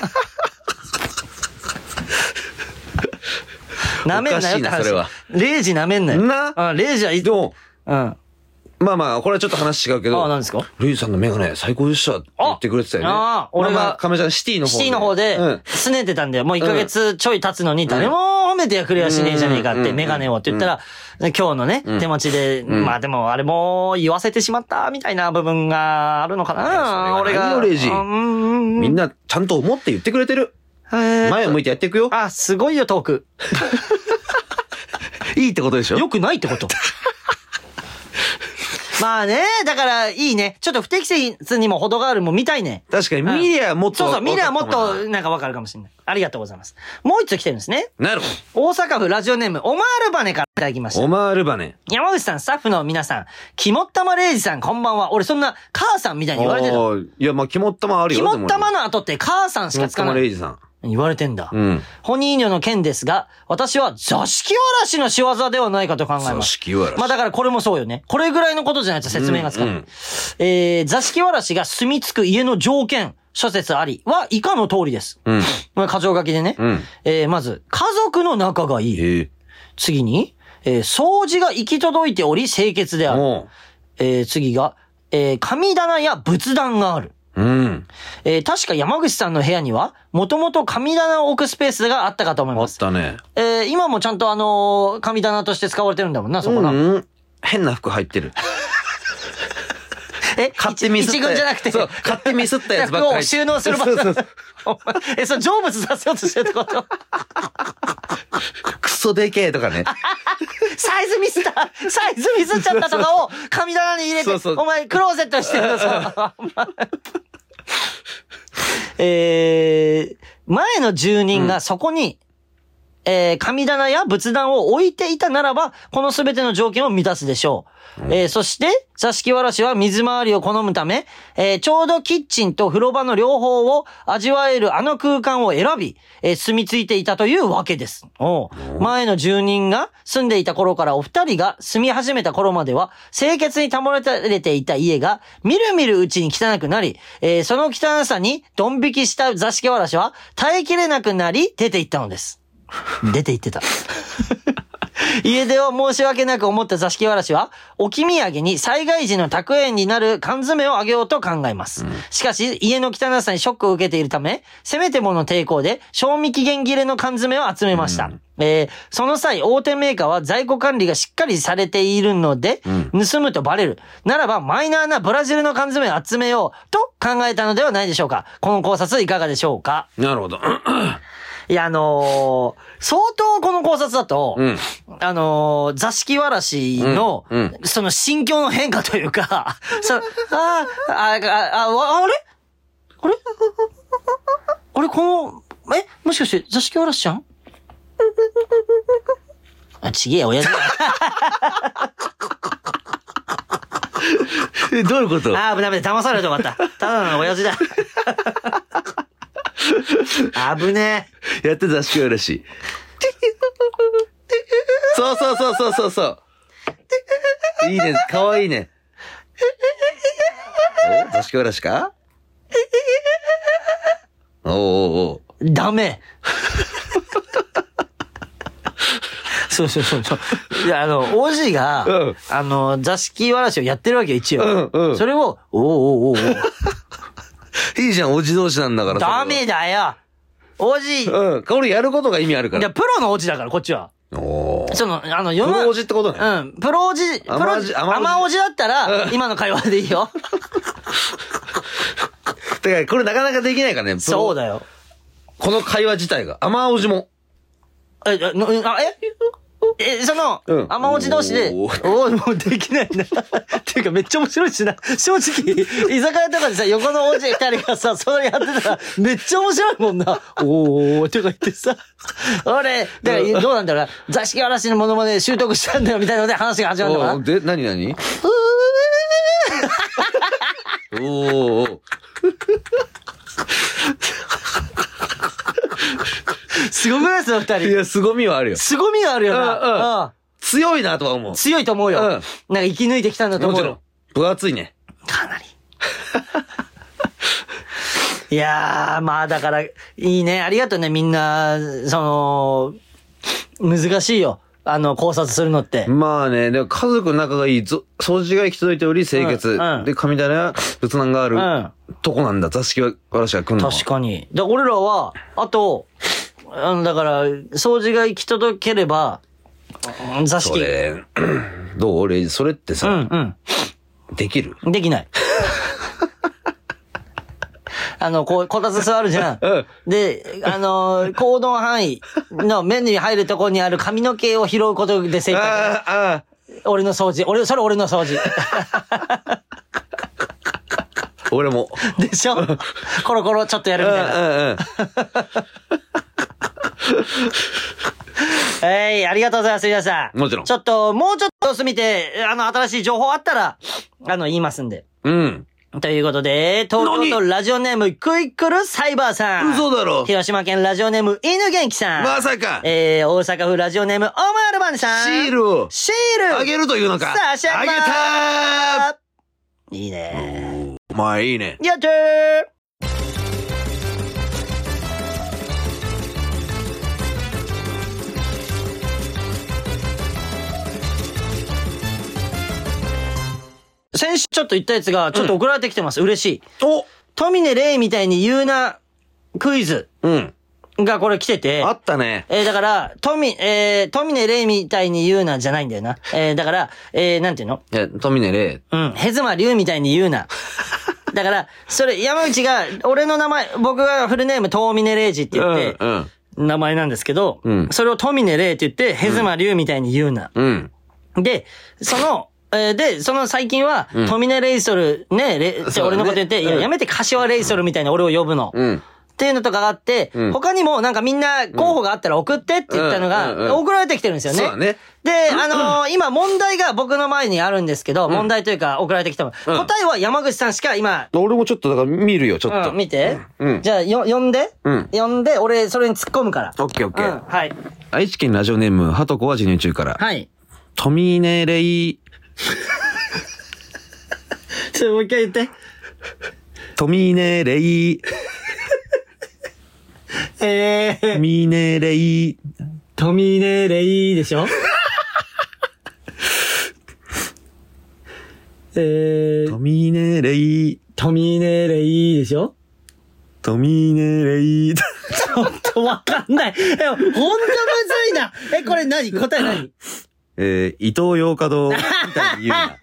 S1: なめんなよって話。それは。レイジなめんなよ。
S2: な
S1: うん、レイジはいい。
S2: ど
S1: ううん。
S2: まあまあ、これはちょっと話違うけど。
S1: ああ、何ですか
S2: レイジさんのメガネ最高でしたって言ってくれてたよね。ああ、
S1: 俺が、まあ、
S2: 亀ちゃんシティの方で。
S1: シティの方で、拗ねてたんだよ。もういっかげつちょい経つのに、誰も褒めてやくれやしねえじゃねえかって、メガネをって言ったら、今日のね、手持ちで、まあでも、あれも言わせてしまった、みたいな部分があるのかな。俺が。
S2: レイジ。みんなちゃんと思って言ってくれてる。前を向いてやっていくよ。
S1: あ、すごいよ、トーク。
S2: いいってことでしょ？
S1: よくないってことまあね、だから、いいね。ちょっと不適切にも程があるもん見たいね。
S2: 確かに、見りゃもっと。
S1: そうそう、見りゃもっと、なんかわかるかもしれない。ありがとうございます。もう一つ来てるんですね。
S2: なるほど。
S1: 大阪府ラジオネーム、オマールバネからいただきました。
S2: オマールバネ。
S1: 山口さん、スタッフの皆さん、肝っ玉レイジさん、こんばんは。俺、そんな、母さんみたいに言われてた。
S2: いや、まあ、肝っ玉あるよ。
S1: 肝っ玉の後って、母さんしかつかない。
S2: 肝っ玉レイジさん。
S1: 言われてんだ。
S2: うん。
S1: ホニーニョの件ですが、私は座敷わらしの仕業ではないかと考えます。座
S2: 敷わらし。
S1: まあだからこれもそうよね。これぐらいのことじゃないと説明がつかない。うんうん、えー、座敷わらしが住み着く家の条件、諸説ありは以下の通りです。うん。まあ、箇条書きでね。うん。えー、まず、家族の仲がいい。えー、次に、えー、掃除が行き届いており清潔である。えー、次が、 えー、神棚や仏壇がある。
S2: うん。
S1: えー、確か山口さんの部屋には、もともと神棚を置くスペースがあったかと思い
S2: あ
S1: ます。
S2: ったね。
S1: えー、今もちゃんとあのー、神棚として使われてるんだもんな、そこな。
S2: うん、変な服入ってる。
S1: え
S2: 買ってミスった。
S1: 一軍じゃなくて。
S2: そう、買ってミスったやつばっかり。
S1: 服を収納する場所。
S2: そうそうそう
S1: え、それ成仏させようとしてるってこと
S2: クソでけえとかね。
S1: サイズミスった、サイズミスっちゃったとかを神棚に入れて、
S2: そうそう
S1: お前クローゼットしてるのさ。えー、前の住人がそこに、うん、えー、神棚や仏壇を置いていたならば、このすべての条件を満たすでしょう。うん、えー、そして、座敷わらしは水回りを好むため、えー、ちょうどキッチンと風呂場の両方を味わえるあの空間を選び、えー、住み着いていたというわけです。お前の住人が住んでいた頃からお二人が住み始めた頃までは、清潔に保たれていた家が、みるみるうちに汚くなり、えー、その汚さにドン引きした座敷わらしは、耐えきれなくなり、出て行ったのです。出て行ってた。家出を申し訳なく思った座敷わらしは、置き土産に災害時の宅縁になる缶詰をあげようと考えます。うん、しかし、家の汚さにショックを受けているため、せめてもの抵抗で、賞味期限切れの缶詰を集めました。うん、えー、その際、大手メーカーは在庫管理がしっかりされているので、うん、盗むとバレる。ならば、マイナーなブラジルの缶詰を集めようと考えたのではないでしょうか。この考察いかがでしょうか。
S2: なるほど。
S1: いや、あのー、相当この考察だと、うん、あのー、座敷わらしの、うんうん、その心境の変化というか、その、ああ、あ、あ、あ、あれあれあれこの、えもしかして座敷わらしちゃんあ、ちげえ、親父だ。
S2: え、どういうこと
S1: ああ、危ない危ない、騙されると思った。ただの親父だ。危ね
S2: え。やってた、座敷わらし。そうそうそうそうそうそう。いいね、かわいいね。お、座敷わらしかおうおうおう。
S1: ダメ。そうそうそうそう。いや、あの、おじが、うん、あの、座敷わらしをやってるわけよ、一応。うんうん、それを、おうおうおうおう。
S2: いいじゃん、おじ同士なんだから。
S1: ダメだよ。おじ。
S2: うん。これやることが意味あるから。
S1: いや、プロのおじだから、こっちは。おー。その、あの、世の
S2: プロおじってことね。
S1: うん。プロおじ、プロ、甘おじ、甘おじだったら、今の会話でいいよ。
S2: てか、これなかなかできないからね。
S1: そうだよ。
S2: この会話自体が。甘おじも。
S1: え、あ、ええ、その、うん、甘おじ同士で、おおもうできないな。っていうかめっちゃ面白いしな。正直、居酒屋とかでさ、横のおじ二人がさ、それやってたら、めっちゃ面白いもんな。おー、とか言ってさ。俺、だからどうなんだろうな。座敷わらしのものまで習得したんだよ、みたいなので話が始まるのかな。
S2: で、なになにおーおー。
S1: すごくないその二人。
S2: いや、凄みはあるよ。
S1: 凄みがあるよな。うん
S2: うん、強いなとは思う。
S1: 強いと思うよ。うん、なんか生き抜いてきたんだと思うよ。もち
S2: ろん。分厚いね。
S1: かなり。いやー、まあだから、いいね。ありがとうね、みんな、その、難しいよ。あの、考察するのって。
S2: まあね、でも家族の仲がいい、掃除が行き届いており清潔。うんうん、で、神棚や仏壇がある、うん、とこなんだ。座敷わらしが来るのは。
S1: 確かに。だ俺らは、あと、あの、だから、掃除が行き届ければ、座敷。
S2: それ、どう俺、それってさ、うんうん、できる？
S1: できない。あの、こう、こたつ座るじゃん。うん、で、あの、行動範囲の目に入るところにある髪の毛を拾うことで正解。ああ俺の掃除。俺、それ俺の掃除。
S2: 俺も。
S1: でしょコロコロちょっとやるみたいな。うんうんうんえい、ありがとうございます、皆さん。
S2: もちろん。
S1: ちょっと、もうちょっと様子見て、あの、新しい情報あったら、あの、言いますんで。うん。ということで、東京都ラジオネーム、クイックルサイバーさん。
S2: 嘘だろ。
S1: 広島県ラジオネーム、犬元気さん。
S2: まさか。
S1: えー、大阪府ラジオネーム、オマールバンさん。
S2: シールを。
S1: シール。
S2: あげるというのか。
S1: 差し上げまーす。
S2: あげた
S1: ー。いいね
S2: ー。お前いいね。
S1: やったー。先週ちょっと言ったやつが、ちょっと送られてきてます。うん、嬉しい。
S2: お
S1: トミネレイみたいに言うな、クイズ。
S2: うん。
S1: がこれ来てて。
S2: あったね。
S1: えー、だから、トミ、えー、トミネレイみたいに言うなじゃないんだよな。えー、だから、えー、なんていうの？
S2: え、トミネレイ。
S1: うん。ヘズマリュウみたいに言うな。だから、それ、山口が、俺の名前、僕がフルネームトミネレイジって言って、うん、うん、名前なんですけど、うん、それをトミネレイって言って、ヘズマリュウみたいに言うな。うん。で、その、えー、で、その最近は、うん、トミネレイソル、ね、レって俺のこと言って、ね、いや、やめて柏レイソルみたいに俺を呼ぶの。うん。っていうのとかがあって、うん、他にもなんかみんな候補があったら送ってって言ったのが、送られてきてるんですよね。そうだね。で、あのー、今問題が僕の前にあるんですけど、うん、問題というか送られてきたの、うん。答えは山口さんしか今。
S2: 俺もちょっとだから見るよ、ちょっと。
S1: うん、見て。うん、じゃあ、よ、呼んで。うん。呼んで、俺それに突っ込むから。
S2: オッケーオッケー。
S1: うん、はい。
S2: 愛知県ラジオネーム、はとこは授乳中から。
S1: はい。
S2: トミネレイ。
S1: ちょっともう一回言って。
S2: トミネレイ。
S1: えー。
S2: トミネレイ。
S1: トミネレイでしょえー。
S2: トミネレイ。
S1: トミネレイでしょ
S2: トミネレイ。
S1: ちょっとわかんない。え、ほんとむずいな。え、これ何？答え何？
S2: えー、伊東洋華堂みたいに言うな。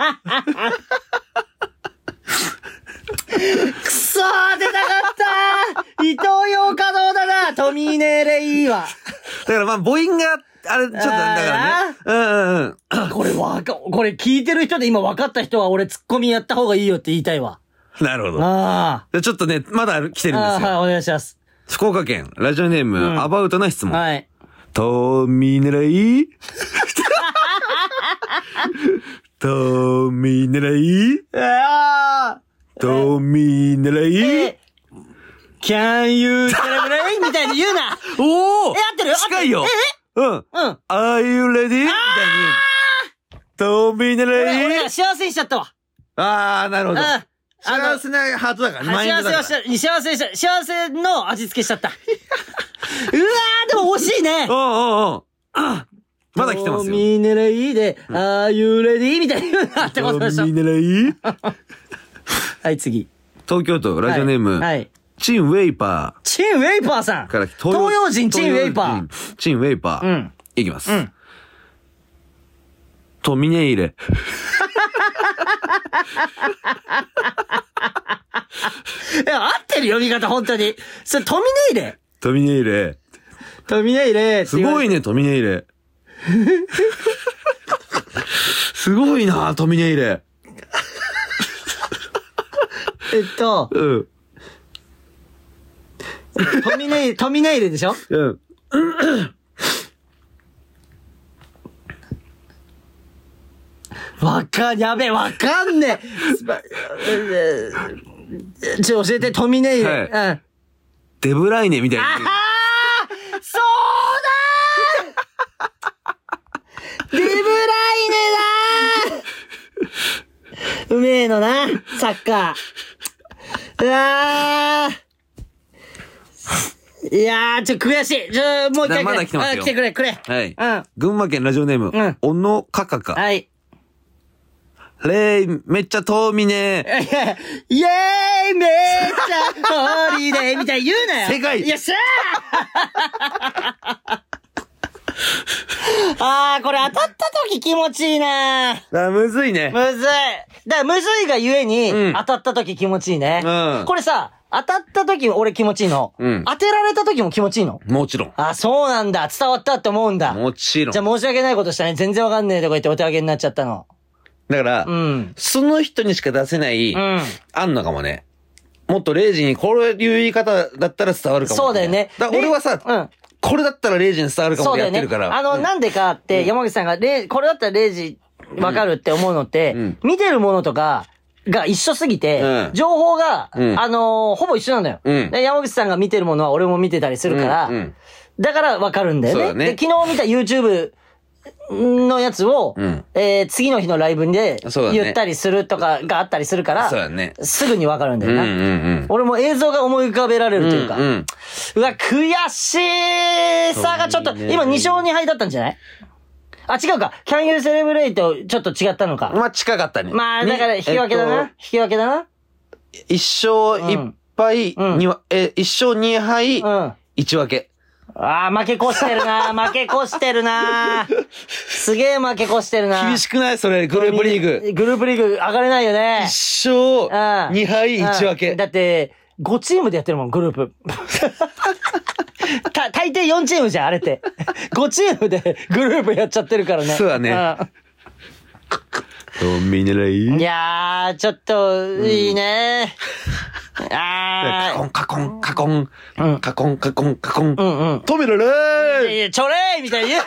S1: くそー出たかったー伊東洋華堂だなトミーネレイは。
S2: だからまあ母音が、あれ、ちょっとだからね。うんうんうん。
S1: これわか、これ聞いてる人で今分かった人は俺ツッコミやった方がいいよって言いたいわ。
S2: なるほど。
S1: ああ。
S2: ちょっとね、まだ来てるんですよ。
S1: はい、お願いします。
S2: 福岡県、ラジオネーム、うん、アバウトな質問。
S1: はい。
S2: トミネレイトミネレイ
S1: ああ
S2: トミネレイ
S1: Can you celebrate? みたいに言うな
S2: おお
S1: え、合ってる
S2: 近いよ
S1: え
S2: うん。うん。Are you ready? みたいに言うトミネレイ
S1: 俺が幸せにしちゃったわ。
S2: あー、なるほど。
S1: あ
S2: 幸せなハートだからね。
S1: 幸せをし、幸せにし、幸せの味付けしちゃった。うわー、でも惜しいね。
S2: おうおうおう。まだ来てますよ。
S1: トミネレイで、うん、Are you ready? みたいに言うなってことでしょ。
S2: トミネレイ
S1: はい、次。
S2: 東京都ラジオネーム。
S1: はい。はい、
S2: チンウェイパー。
S1: チンウェイパーさん。
S2: から
S1: 東洋人チンウェイパー。
S2: チンウェイパー。うん。いきます。うん。トミネイレ。
S1: いや、合ってる読み方、本当に。それ、トミネイレ
S2: トミネイレ。
S1: トミネイレ。
S2: すごいね、トミネイレ。すごいな、トミネイレ。
S1: えっと、うん。トミネイレ、トミネイレでしょうん。わかん、やべえ、わかんねえ。ちょ、教えて、トミネイレ。はい、うん。
S2: デブライネみたいな。
S1: ああそうだーデブライネだーうめえのな、サッカー。うわー。いやー、ちょ、悔しい。ちょ、もう一回。
S2: まだ来てますよ。
S1: 来てくれ、くれ。
S2: はい。うん。群馬県ラジオネーム。うん。おのかかか。
S1: はい。
S2: レイ、めっちゃ遠見ね
S1: ー。イェーイめっちゃ遠いねみたいに言うなよ
S2: 正解
S1: よっしゃーあー、これ当たった時気持ちいいなー。
S2: あ、むずいね。
S1: むずい。だからむずいがゆえに、うん、当たった時気持ちいいね。うん。これさ、当たった時俺気持ちいいの。うん。当てられた時も気持ちいいの。
S2: もちろん。
S1: あ、そうなんだ。伝わったって思うんだ。
S2: もちろん。
S1: じゃあ申し訳ないことしたね。全然わかんねえとか言ってお手上げになっちゃったの。
S2: だから、うん、その人にしか出せない、うん、あんのかもね。もっとレイジにこういう言い方だったら伝わるかも、ね。
S1: そうだよね。
S2: だから俺はさ、うん、これだったらレイジに伝わるかもってやってるから。
S1: そうだよね。あの、うん、なんでかって、山口さんがレイ、これだったらレイジわかるって思うのって、うん、見てるものとかが一緒すぎて、うん、情報が、うん、あのー、ほぼ一緒なんだよ、うんで。山口さんが見てるものは俺も見てたりするから、うんうん、だからわかるんだよ ね, だねで。昨日見た YouTube、のやつを、うん、えー、次の日のライブで言ったりするとかがあったりするから、
S2: そうだね、
S1: すぐにわかるんだよな、
S2: うんうんうん。
S1: 俺も映像が思い浮かべられるというか、うんうん、うわ、悔しさがちょっと、今に勝に敗だったんじゃない？ あ、違うか。Can You Celebrate ちょっと違ったのか。
S2: まあ近かったね。
S1: まあ、だから引き分けだな。
S2: えっ
S1: 引き分けだな。
S2: と一勝一敗、
S1: うん
S2: にわえ、一勝二敗、
S1: うん。
S2: 一分け。
S1: ああ、負け越してるな。負け越してるな。すげえ負け越してるな。
S2: 厳しくないそれ、グループリーグ。
S1: グループリーグ上がれないよね。
S2: 一勝二敗、一分け。
S1: だって、ごチームでやってるもん、グループ。た、大抵よんチームじゃん、あれって。ごチームでグループやっちゃってるからね。
S2: そうだね。ドミネレイ。
S1: いやー、ちょっと、いいね。あー。
S2: カコン、カコン、カコン、カコン、カコン、カコン。
S1: うんうん。
S2: 止められー
S1: いや、ちょれーみたいに言う。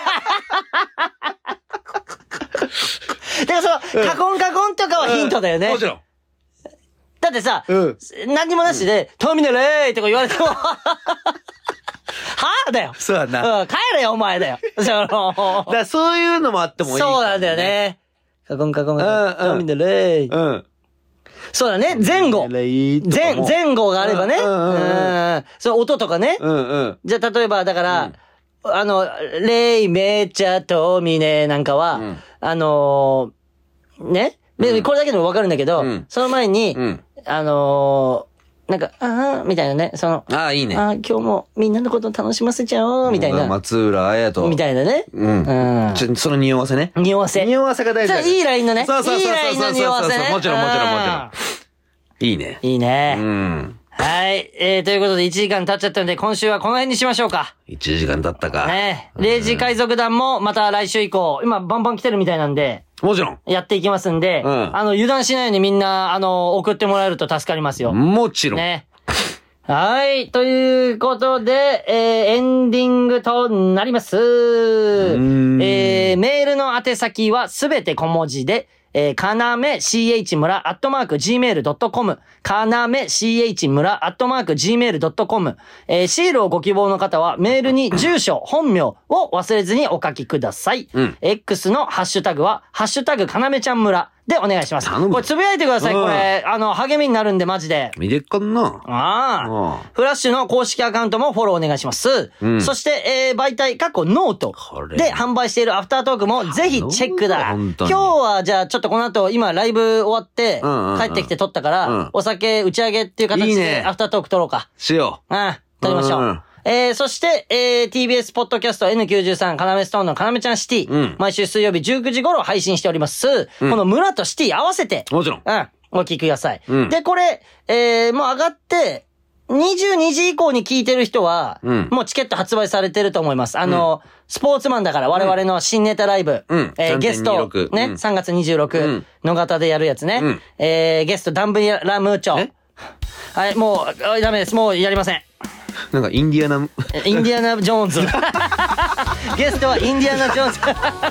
S1: だからその、カコンカコンとかはヒントだよね。
S2: もちろん。
S1: だってさ、
S2: うん
S1: 何にもなしで、トミネレーとか言われても、はぁだよ。
S2: そうだな。
S1: うん、帰れよ、お前だよ。その、
S2: だからそういうのもあってもいい。
S1: そうなんだよ。ね。カコンカコンカコン、
S2: うんうん
S1: トミネレー。
S2: うん。
S1: そうだね、前後。前、前後があればね。
S2: うんうんうん
S1: うん。その音とかね。
S2: うんうん。
S1: じゃあ、例えば、だから、あの、レイ、メチャ、トミネなんかは、
S2: うん
S1: あのー、ね、
S2: うん
S1: これだけでもわかるんだけど、
S2: うん
S1: その前に、
S2: うん。
S1: あのー、なんか、あーみたいなね、その、
S2: ああ、いいね。
S1: あー今日もみんなのことを楽しませちゃおう、みたいな。
S2: 松浦綾と。
S1: みたいなね。
S2: うん。
S1: うん
S2: ちょその匂わせね。
S1: 匂わせ。
S2: 匂わせが大事だよ。
S1: それいいラインのね。
S2: そうそうそうそう
S1: いいラインの匂わせね。
S2: もちろんもちろんもちろん
S1: うん
S2: いいね。
S1: いいね。
S2: うん。
S1: はい。えー、ということでいちじかん経っちゃったんで、今週はこの辺にしましょうか。
S2: いちじかん経ったか。
S1: ねえ。零時海賊団もまた来週以降、今バンバン来てるみたいなんで、
S2: もちろん。
S1: やっていきますんで、
S2: うん
S1: あの、油断しないようにみんな、あの、送ってもらえると助かりますよ。
S2: もちろん。
S1: ね。はい。ということで、えー、エンディングとなります。
S2: ん
S1: えー、メールの宛先はすべて小文字で、えー、かなめ シーエイチ 村アットマーク ジーメールドットコム かなめ シーエイチ 村アットマーク ジーメールドットコム えー、シールをご希望の方はメールに住所、本名を忘れずにお書きください。
S2: うん
S1: X のハッシュタグは、ハッシュタグかなめちゃん村でお願いします。
S2: 頼む
S1: これつぶやいてください、
S2: うん
S1: これ。あの、励みになるんでマジで。
S2: 見てっかんな。
S1: ああ。
S2: うん
S1: フラッシュの公式アカウントもフォローお願いします。
S2: うん
S1: そして、えー、媒体、過去ノート
S2: これ
S1: で販売しているアフタートークもぜひチェックだ。
S2: 本当に
S1: 今日はじゃあちょっとこの後、今ライブ終わって
S2: うんうんうん、
S1: 帰ってきて撮ったから、
S2: うん
S1: お酒打ち上げっていう形で
S2: いいね
S1: アフタートーク撮ろうか。
S2: しよ
S1: うん、撮りましょう。
S2: うん
S1: えー、そして、えー、ティービーエス ポッドキャスト エヌきゅうじゅうさんカナメストーンのカナメちゃんシティ、
S2: うん
S1: 毎週水曜日じゅうくじ頃配信しております。この村とシティ合わせて、
S2: う。もちろん。
S1: うん。お聞きください。
S2: うん
S1: で、これ、えー、もう上がって、にじゅうにじ以降に聞いてる人は、
S2: うん
S1: もうチケット発売されてると思います。あの、スポーツマンだから我々の新ネタライブ、
S2: うん
S1: えーゲスト、
S2: さんてんにじゅうろく
S1: ね、
S2: うん
S1: さんがつにじゅうろく
S2: うん
S1: の型でやるやつね。
S2: うん
S1: えー、ゲストダンブリラムーチョ
S2: え。
S1: はい、もう、あダメです。もうやりません。
S2: なんかインディアナ、
S1: えインディアナ・ジョーンズ。ゲストはインディアナ・ジョーンズ。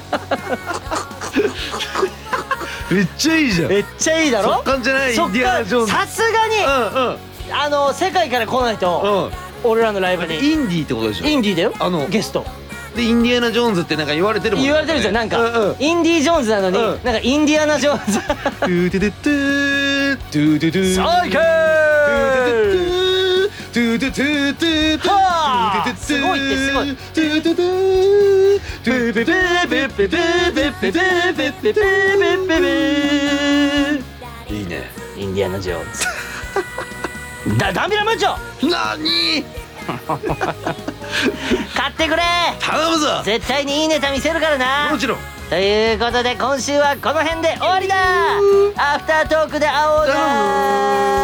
S2: めっちゃいいじゃん。
S1: めっちゃいいだろ
S2: 速乾じゃないインディアナ・ジョーンズ。
S1: さすがに、
S2: うんうん。
S1: あの、世界から来ないと、
S2: うん。
S1: 俺らのライブに。
S2: インディーってことでしょ。
S1: インディーだよ。
S2: あの
S1: ゲスト。
S2: で、インディアナ・ジョーンズってなんか言われてるもんね。
S1: 言われてるじゃん。なんか、
S2: うんうん。
S1: インディ・ージョーンズなのに、
S2: うん
S1: なんかインディアナ・ジョーンズ。
S2: トゥトゥトゥトゥトゥトゥトゥ
S1: サイケー
S2: トゥトゥトゥトゥトゥ
S1: はあすごいってすごい
S2: トゥトゥトゥトゥトゥトゥいいね。
S1: インディアナ・ジョーンズ。だ、ダンビラムーチョ
S2: なに
S1: 買ってくれ
S2: 頼むぞ。
S1: 絶対にいいネタ見せるからな
S2: もちろん。
S1: ということで今週はこの辺で終わりだアフタートークで会おうな